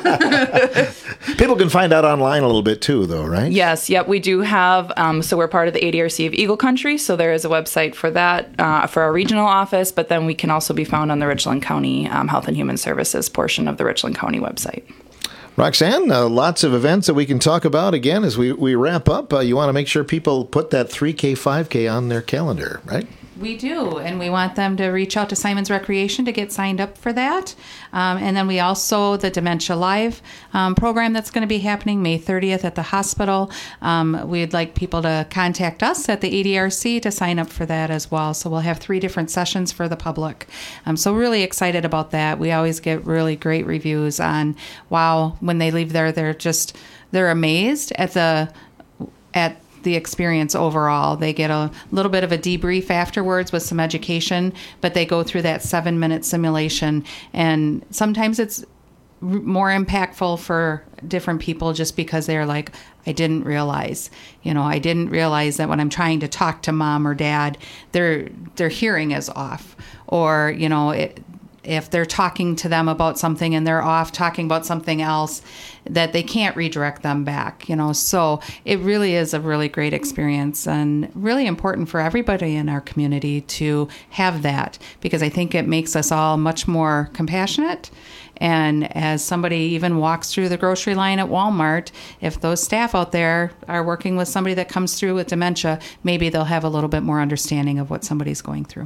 People can find out online a little bit too, though, right? Yes, yep, we do have, um, so we're part of the A D R C of Eagle Country, so there is a website for that, uh, for our regional office, but then we can also be found on the Richland County um, Health and Human Services portion of the Richland County website. Roxanne, uh, lots of events that we can talk about again as we, we wrap up. Uh, you want to make sure people put that three K, five K on their calendar, right? We do, and we want them to reach out to Simons Recreation to get signed up for that. Um, and then we also, the Dementia Live um, program that's going to be happening May thirtieth at the hospital. Um, we'd like people to contact us at the A D R C to sign up for that as well. So we'll have three different sessions for the public. Um, so really excited about that. We always get really great reviews on, wow, when they leave there, they're just, they're amazed at the, at the experience overall. They get a little bit of a debrief afterwards with some education, but they go through that seven minute simulation, and sometimes it's r- more impactful for different people just because they're like, I didn't realize, you know, I didn't realize that when I'm trying to talk to mom or dad, their their hearing is off, or, you know, it, if they're talking to them about something and they're off talking about something else, that they can't redirect them back, you know. So it really is a really great experience and really important for everybody in our community to have that, because I think it makes us all much more compassionate. And as somebody even walks through the grocery line at Walmart, if those staff out there are working with somebody that comes through with dementia, maybe they'll have a little bit more understanding of what somebody's going through.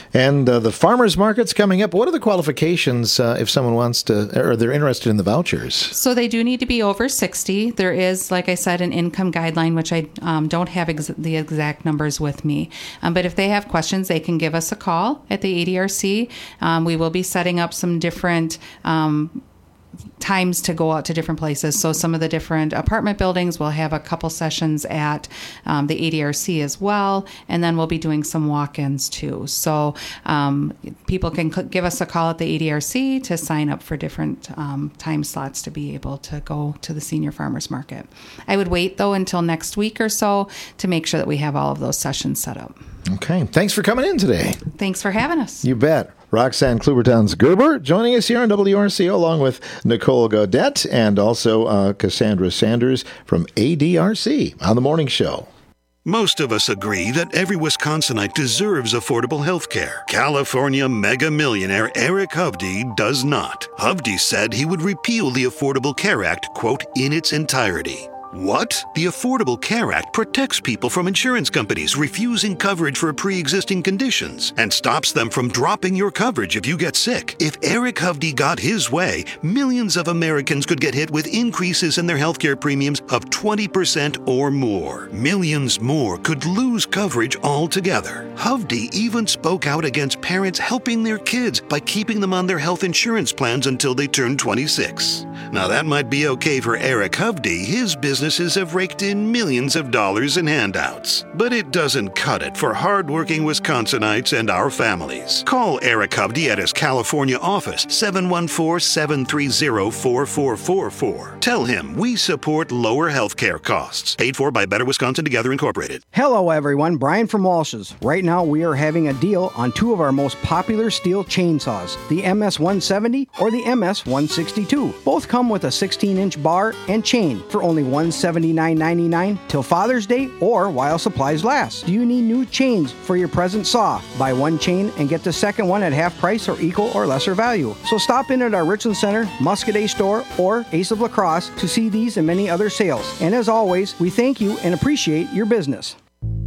And uh, the farmers market's coming up. What are the qualifications uh, if someone wants to, or they're interested in the vouchers? So they do need to be over sixty. There is, like I said, an income guideline, which I um, don't have ex- the exact numbers with me. Um, but if they have questions, they can give us a call at the A D R C. Um, we will be setting up some different um, times to go out to different places. So some of the different apartment buildings will have a couple sessions at um, the A D R C as well, and then we'll be doing some walk-ins too. So um, people can c- give us a call at the A D R C to sign up for different um, time slots to be able to go to the senior farmers market. I would wait though until next week or so to make sure that we have all of those sessions set up. Okay. Thanks for coming in today. Thanks for having us. You bet. Roxanne Klubertons-Gerber joining us here on W R C O along with Nicole Gaudette and also uh, Cassandra Sanders from A D R C on The Morning Show. Most of us agree that every Wisconsinite deserves affordable health care. California mega millionaire Eric Hovde does not. Hovde said he would repeal the Affordable Care Act, quote, in its entirety. What? The Affordable Care Act protects people from insurance companies refusing coverage for pre-existing conditions and stops them from dropping your coverage if you get sick. If Eric Hovde got his way, millions of Americans could get hit with increases in their healthcare premiums of twenty percent or more. Millions more could lose coverage altogether. Hovde even spoke out against parents helping their kids by keeping them on their health insurance plans until they turn twenty-six. Now that might be okay for Eric Hovde. His business Businesses have raked in millions of dollars in handouts. But it doesn't cut it for hardworking Wisconsinites and our families. Call Eric Hovde at his California office, seven one four, seven three zero, four four four four. Tell him we support lower health care costs. Paid for by Better Wisconsin Together Incorporated. Hello everyone, Brian from Walsh's. Right now we are having a deal on two of our most popular Stihl chainsaws, the M S one seventy or the M S one sixty-two. Both come with a sixteen inch bar and chain for only one hundred seventy-nine ninety-nine till Father's Day or while supplies last. Do you need new chains for your present saw? Buy one chain and get the second one at half price or equal or lesser value. So stop in at our Richland Center, Muscadet store, or Ace of La Crosse to see these and many other sales. And as always, we thank you and appreciate your business.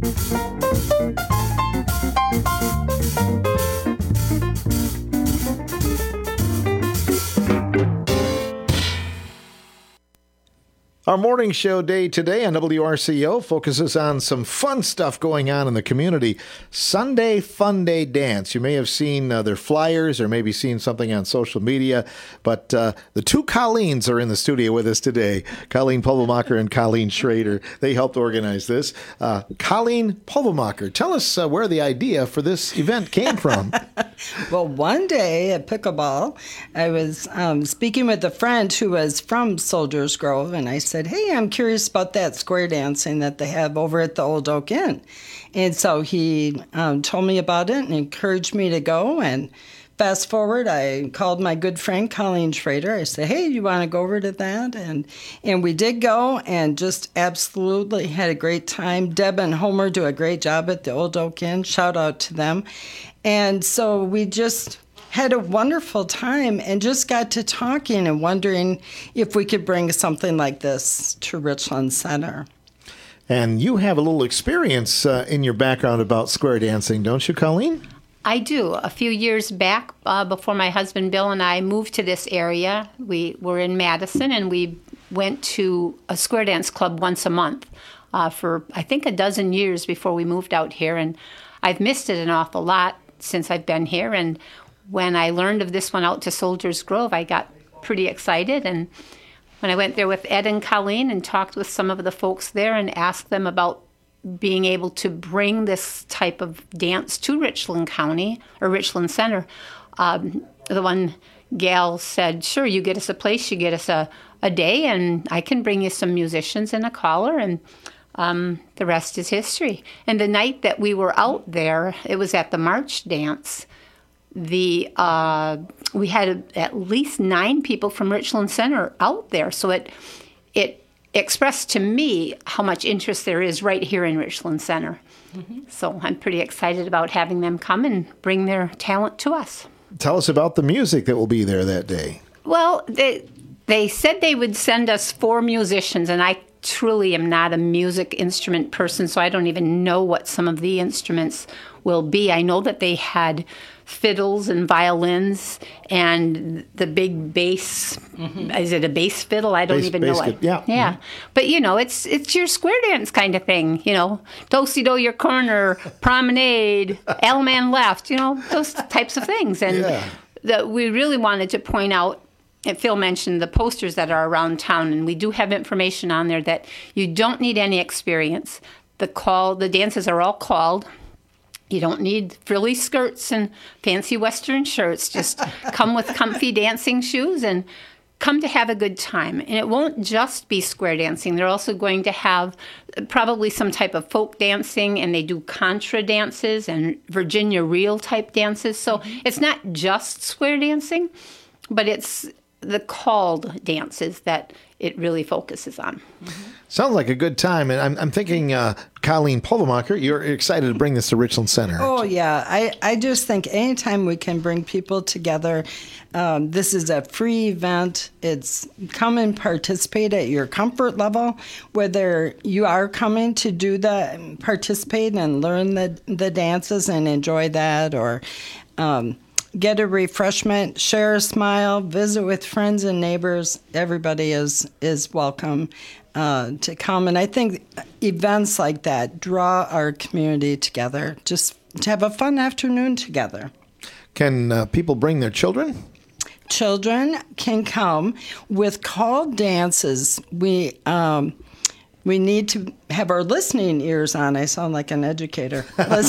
Our morning show day today on W R C O focuses on some fun stuff going on in the community. Sunday Fun Day Dance. You may have seen uh, their flyers or maybe seen something on social media, but uh, the two Colleens are in the studio with us today. Colleen Pulvermacher and Colleen Schrader. They helped organize this. Uh, Colleen Pulvermacher, tell us uh, where the idea for this event came from. Well, one day at Pickleball, I was um, speaking with a friend who was from Soldiers Grove, and I said, hey, I'm curious about that square dancing that they have over at the Old Oak Inn. And so he um, told me about it and encouraged me to go. And fast forward, I called my good friend Colleen Schrader. I said, hey, you want to go over to that? And and we did go and just absolutely had a great time. Deb and Homer do a great job at the Old Oak Inn. Shout out to them. And so we just had a wonderful time and just got to talking and wondering if we could bring something like this to Richland Center. And you have a little experience uh, in your background about square dancing, don't you, Colleen? I do. A few years back, uh, before my husband Bill and I moved to this area, we were in Madison and we went to a square dance club once a month uh, for, I think, a dozen years before we moved out here. And I've missed it an awful lot since I've been here. And when I learned of this one out to Soldiers Grove, I got pretty excited. And when I went there with Ed and Colleen and talked with some of the folks there and asked them about being able to bring this type of dance to Richland County or Richland Center, um, the one gal said, sure, you get us a place, you get us a, a day, and I can bring you some musicians and a caller, and um, the rest is history. And the night that we were out there, it was at the March Dance. The uh, we had at least nine people from Richland Center out there, so it it expressed to me how much interest there is right here in Richland Center. Mm-hmm. So I'm pretty excited about having them come and bring their talent to us. Tell us about the music that will be there that day. Well, they they said they would send us four musicians, and I truly am not a music instrument person, so I don't even know what some of the instruments will be. I know that they had fiddles and violins and the big bass. Mm-hmm. Is it a bass fiddle? I don't bass, even bass know good. it. Yeah. Yeah. Mm-hmm. But, you know, it's it's your square dance kind of thing, you know. Do-si-do your corner, promenade, L-man left, you know, those types of things. And Yeah. that we really wanted to point out, and Phil mentioned the posters that are around town, and we do have information on there that you don't need any experience. The call, the dances are all called. You don't need frilly skirts and fancy Western shirts. Just come with comfy dancing shoes and come to have a good time. And it won't just be square dancing. They're also going to have probably some type of folk dancing, and they do contra dances and Virginia reel type dances. So it's not just square dancing, but it's the called dances that it really focuses on. Sounds like a good time. And I'm, I'm thinking, uh, Colleen Pulvermacher, you're excited to bring this to Richland Center. Oh, yeah. I, I just think anytime we can bring people together, um, this is a free event. It's come and participate at your comfort level, whether you are coming to do the participate and learn the, the dances and enjoy that, or um, get a refreshment, share a smile, visit with friends and neighbors. Everybody is is welcome uh, to come. And I think events like that draw our community together, just to have a fun afternoon together. Can uh, people bring their children? Children can come with called dances. We um, we need to have our listening ears on. I sound like an educator.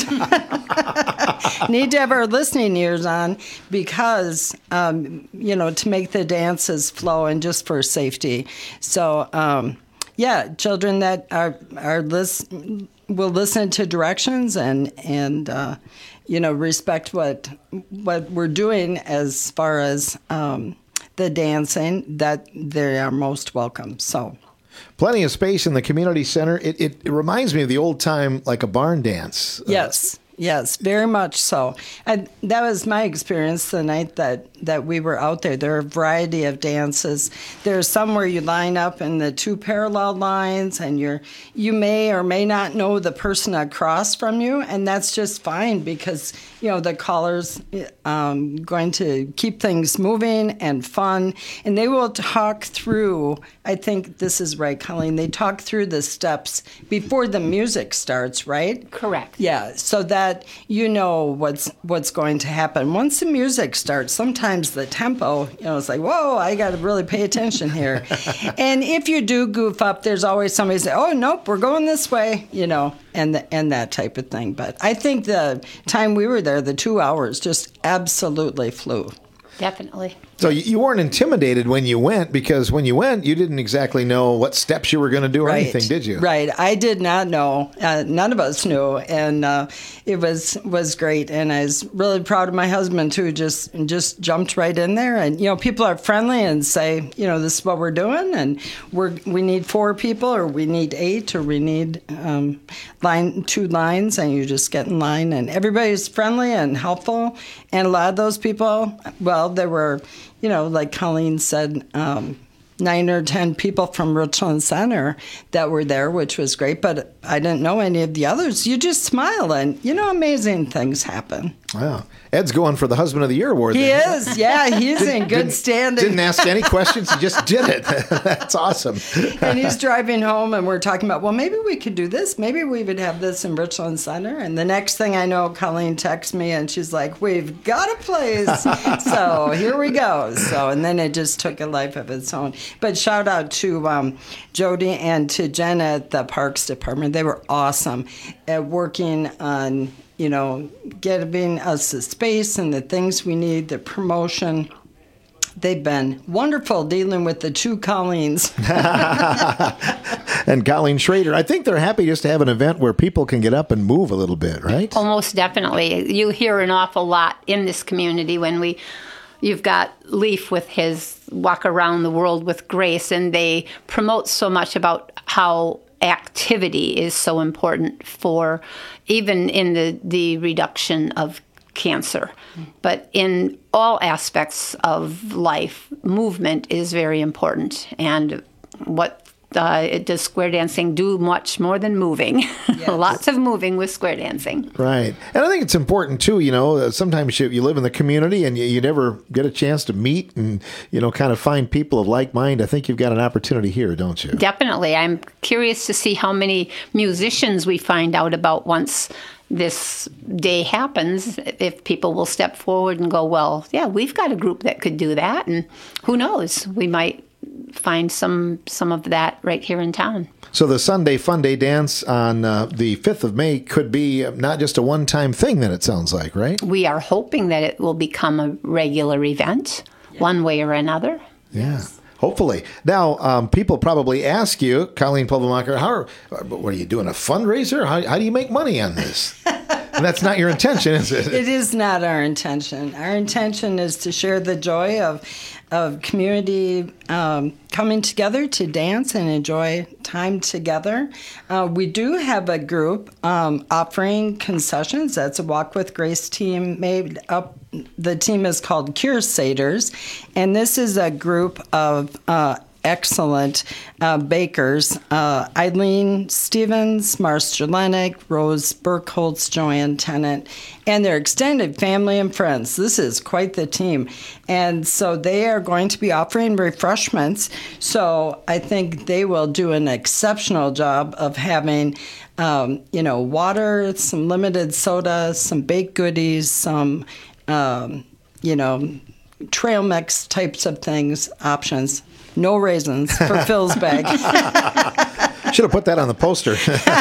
Need to have our listening ears on because, um, you know, to make the dances flow and just for safety. So, um, yeah, children that are are lis- will listen to directions and and uh, you know, respect what what we're doing as far as um, the dancing, that they are most welcome. So. Plenty of space in the community center. It, it, it reminds me of the old time, like a barn dance. Yes, yes, very much so. And that was my experience the night that, that we were out there. There are a variety of dances. There's some where you line up in the two parallel lines, and you're you may or may not know the person across from you, and that's just fine because, you know, the caller's um, going to keep things moving and fun, and they will talk through. I think this is right, Colleen. They talk through the steps before the music starts, right? Correct. Yeah, so that you know what's what's going to happen. Once the music starts, sometimes the tempo, you know, it's like, whoa, I got to really pay attention here. And if you do goof up, there's always somebody say, oh, nope, we're going this way, you know, and the, and that type of thing. But I think the time we were there, the two hours, just absolutely flew. Definitely. So you weren't intimidated when you went, because when you went, you didn't exactly know what steps you were going to do or Right. anything, did you? Right. I did not know. Uh, none of us knew, and uh, it was was great. And I was really proud of my husband too. Just just jumped right in there, and you know, people are friendly and say, you know, this is what we're doing, and we're we need four people, or we need eight, or we need um, line two lines, and you just get in line, and everybody's friendly and helpful. And a lot of those people, well, there were. You know, like Colleen said, um, nine or ten people from Richland Center that were there, which was great. But I didn't know any of the others. You just smile, and, you know, amazing things happen. Wow. Ed's going for the Husband of the Year award. He then. is. Yeah, he's in good didn't, standing. Didn't ask any questions. He just did it. That's awesome. And he's driving home, and we're talking about, well, maybe we could do this. Maybe we would have this in Richland Center. And the next thing I know, Colleen texts me, and she's like, we've got a place. So here we go. So, and then it just took a life of its own. But shout out to um, Jody and to Jen at the Parks Department. They were awesome at working on, you know, giving us the space and the things we need, the promotion. They've been wonderful dealing with the two Colleens. And Colleen Schrader. I think they're happy just to have an event where people can get up and move a little bit, right? Almost definitely. You hear an awful lot in this community when we, you've got Leaf with his Walk Around the World with Grace, and they promote so much about how activity is so important for even in the, the reduction of cancer. But in all aspects of life, movement is very important. And what uh, it does square dancing do much more than moving. Yes. Lots of moving with square dancing. Right. And I think it's important, too, you know, uh, sometimes you, you live in the community and you, you never get a chance to meet and, you know, kind of find people of like mind. I think you've got an opportunity here, don't you? Definitely. I'm curious to see how many musicians we find out about once this day happens, if people will step forward and go, well, yeah, we've got a group that could do that. And who knows, we might find some some of that right here in town. So the Sunday Fun Day dance on uh, the fifth of May could be not just a one-time thing, then it sounds like, right? We are hoping that it will become a regular event, yeah. one way or another. Yeah. Hopefully. Now, um, people probably ask you, Colleen Pulvermacher, how are, what are you doing, a fundraiser? How, how do you make money on this? And that's not your intention, is it? It is not our intention. Our intention is to share the joy of of community um, coming together to dance and enjoy time together. Uh, we do have a group um, offering concessions. That's a Walk with Grace team made up. The team is called Crusaders, and this is a group of uh, excellent uh, bakers. Uh, Eileen Stevens, Marcia Lennick, Rose Burkholz, Joanne Tennant, and their extended family and friends. This is quite the team. And so they are going to be offering refreshments. So I think they will do an exceptional job of having, um, you know, water, some limited soda, some baked goodies, some, um, you know, trail mix types of things, options. No raisins for Phil's bag. Should have put that on the poster.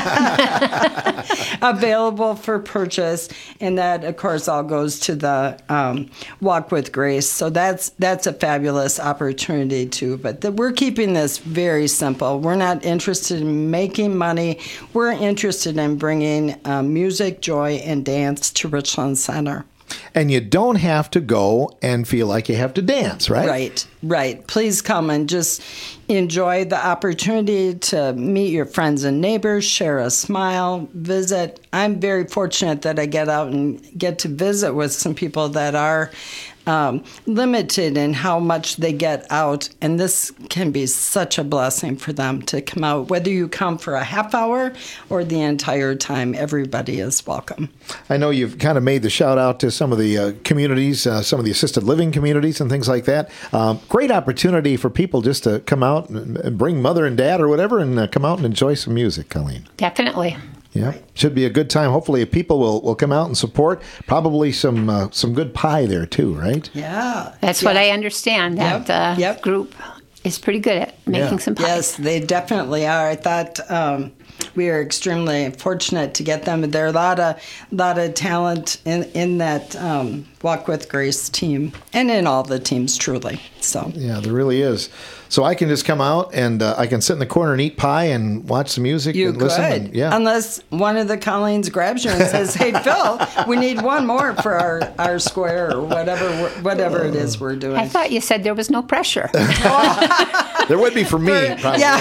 Available for purchase, and that, of course, all goes to the um, Walk with Grace. So that's that's a fabulous opportunity, too. But the, we're keeping this very simple. We're not interested in making money. We're interested in bringing uh, music, joy, and dance to Richland Center. And you don't have to go and feel like you have to dance, right? Right, right. Please come and just enjoy the opportunity to meet your friends and neighbors, share a smile, visit. I'm very fortunate that I get out and get to visit with some people that are um, limited in how much they get out. And this can be such a blessing for them to come out. Whether you come for a half hour or the entire time, everybody is welcome. I know you've kind of made the shout out to some of the uh, communities, uh, some of the assisted living communities and things like that. Um, great opportunity for people just to come out and, and bring mother and dad or whatever and uh, come out and enjoy some music, Colleen. Definitely. Yeah, should be a good time. Hopefully people will, will come out and support. Probably some uh, some good pie there too, right? Yeah. That's yeah. what I understand. That yep. uh, yep. group is pretty good at making yeah. some pies. Yes, they definitely are. I thought um, we are extremely fortunate to get them. There are a lot of lot of talent in in that um, Walk with Grace team, and in all the teams, truly. So yeah, there really is. So I can just come out and uh, I can sit in the corner and eat pie and watch the music you and could, listen. And, yeah. Unless one of the Colleens grabs you and says, "Hey, Phil, we need one more for our, our square or whatever whatever it is we're doing." I thought you said there was no pressure. There would be for me, probably. Yeah.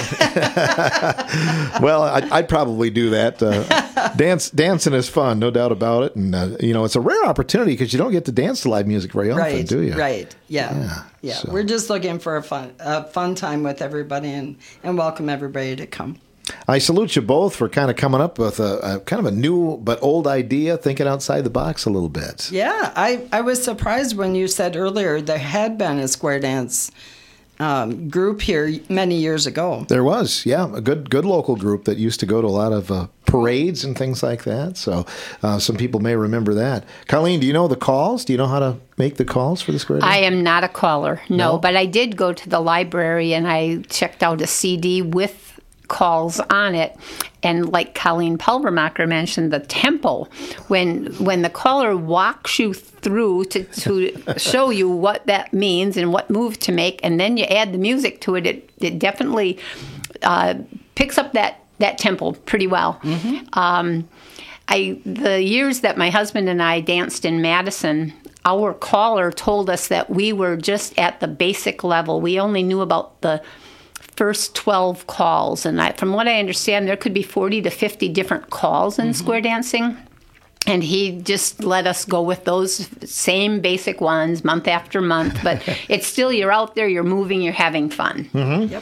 Well, I'd, I'd probably do that. Uh, dance, dancing is fun, no doubt about it. And uh, you know, it's a rare opportunity because you don't get to dance to live music very often, right, do you? Right. Yeah. Yeah. yeah. So. We're just looking for a fun a fun time with everybody and, and welcome everybody to come. I salute you both for kind of coming up with a, a kind of a new but old idea, thinking outside the box a little bit. Yeah, I, I was surprised when you said earlier there had been a square dance um, group here many years ago. There was, yeah, a good good local group that used to go to a lot of uh, parades and things like that. So uh, some people may remember that. Colleen, do you know the calls? Do you know how to make the calls for the square dance? I am not a caller, no, No? but I did go to the library and I checked out a C D with calls on it, and like Colleen Pulvermacher mentioned, the tempo, when when the caller walks you through to, to show you what that means and what move to make, and then you add the music to it, it, it definitely uh, picks up that, that tempo pretty well. Mm-hmm. Um, I the years that my husband and I danced in Madison, our caller told us that we were just at the basic level. We only knew about the first twelve calls, and I, from what I understand, there could be forty to fifty different calls in mm-hmm. square dancing, and he just let us go with those same basic ones month after month, but it's still, you're out there, you're moving, you're having fun. Mm-hmm. Yep.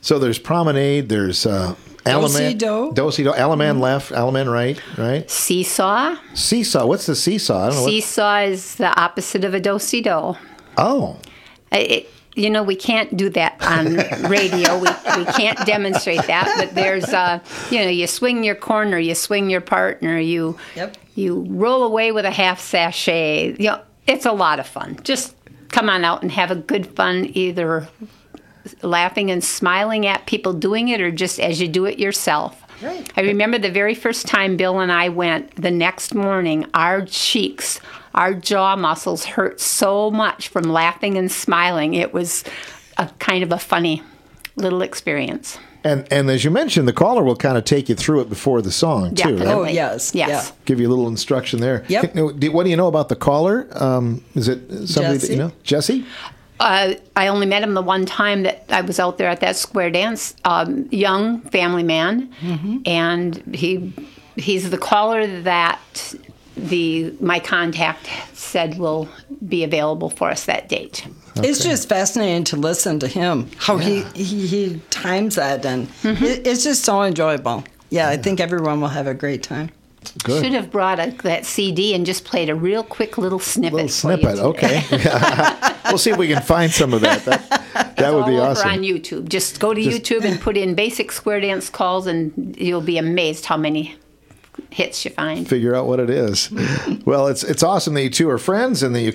So there's Promenade, there's uh, Alaman. Do-si-do. Do-si-do. Alaman mm-hmm. left, Alaman right, right? Seesaw. Seesaw. What's the seesaw? I don't know. Seesaw what... is the opposite of a do-si-do. Oh. It, you know, we can't do that on radio. We we can't demonstrate that. But there's, uh, you know, you swing your corner, you swing your partner, you yep. you roll away with a half sachet. You know, it's a lot of fun. Just come on out and have a good fun, either laughing and smiling at people doing it or just as you do it yourself. Right. I remember the very first time Bill and I went, the next morning, our cheeks, our jaw muscles hurt so much from laughing and smiling. It was a kind of a funny little experience. And and as you mentioned, the caller will kind of take you through it before the song, too, Definitely. right? Oh, yes. Yes. Yeah. Give you a little instruction there. Yep. What do you know about the caller? Um, is it somebody Jesse. that you know? Jesse? Uh, I only met him the one time that I was out there at that square dance. Um, young family man, mm-hmm. and he he's the caller that the my contact said will be available for us that date. Okay. It's just fascinating to listen to him, how yeah. he, he he times that, and mm-hmm. it, it's just so enjoyable. Yeah, I think everyone will have a great time. Good. Should have brought a, that C D and just played a real quick little snippet. Little for snippet, you okay. We'll see if we can find some of that. That, that would be all awesome. Over on YouTube. Just go to Just, YouTube and put in basic square dance calls, and you'll be amazed how many hits you find. Figure out what it is. Well, it's it's awesome that you two are friends and that you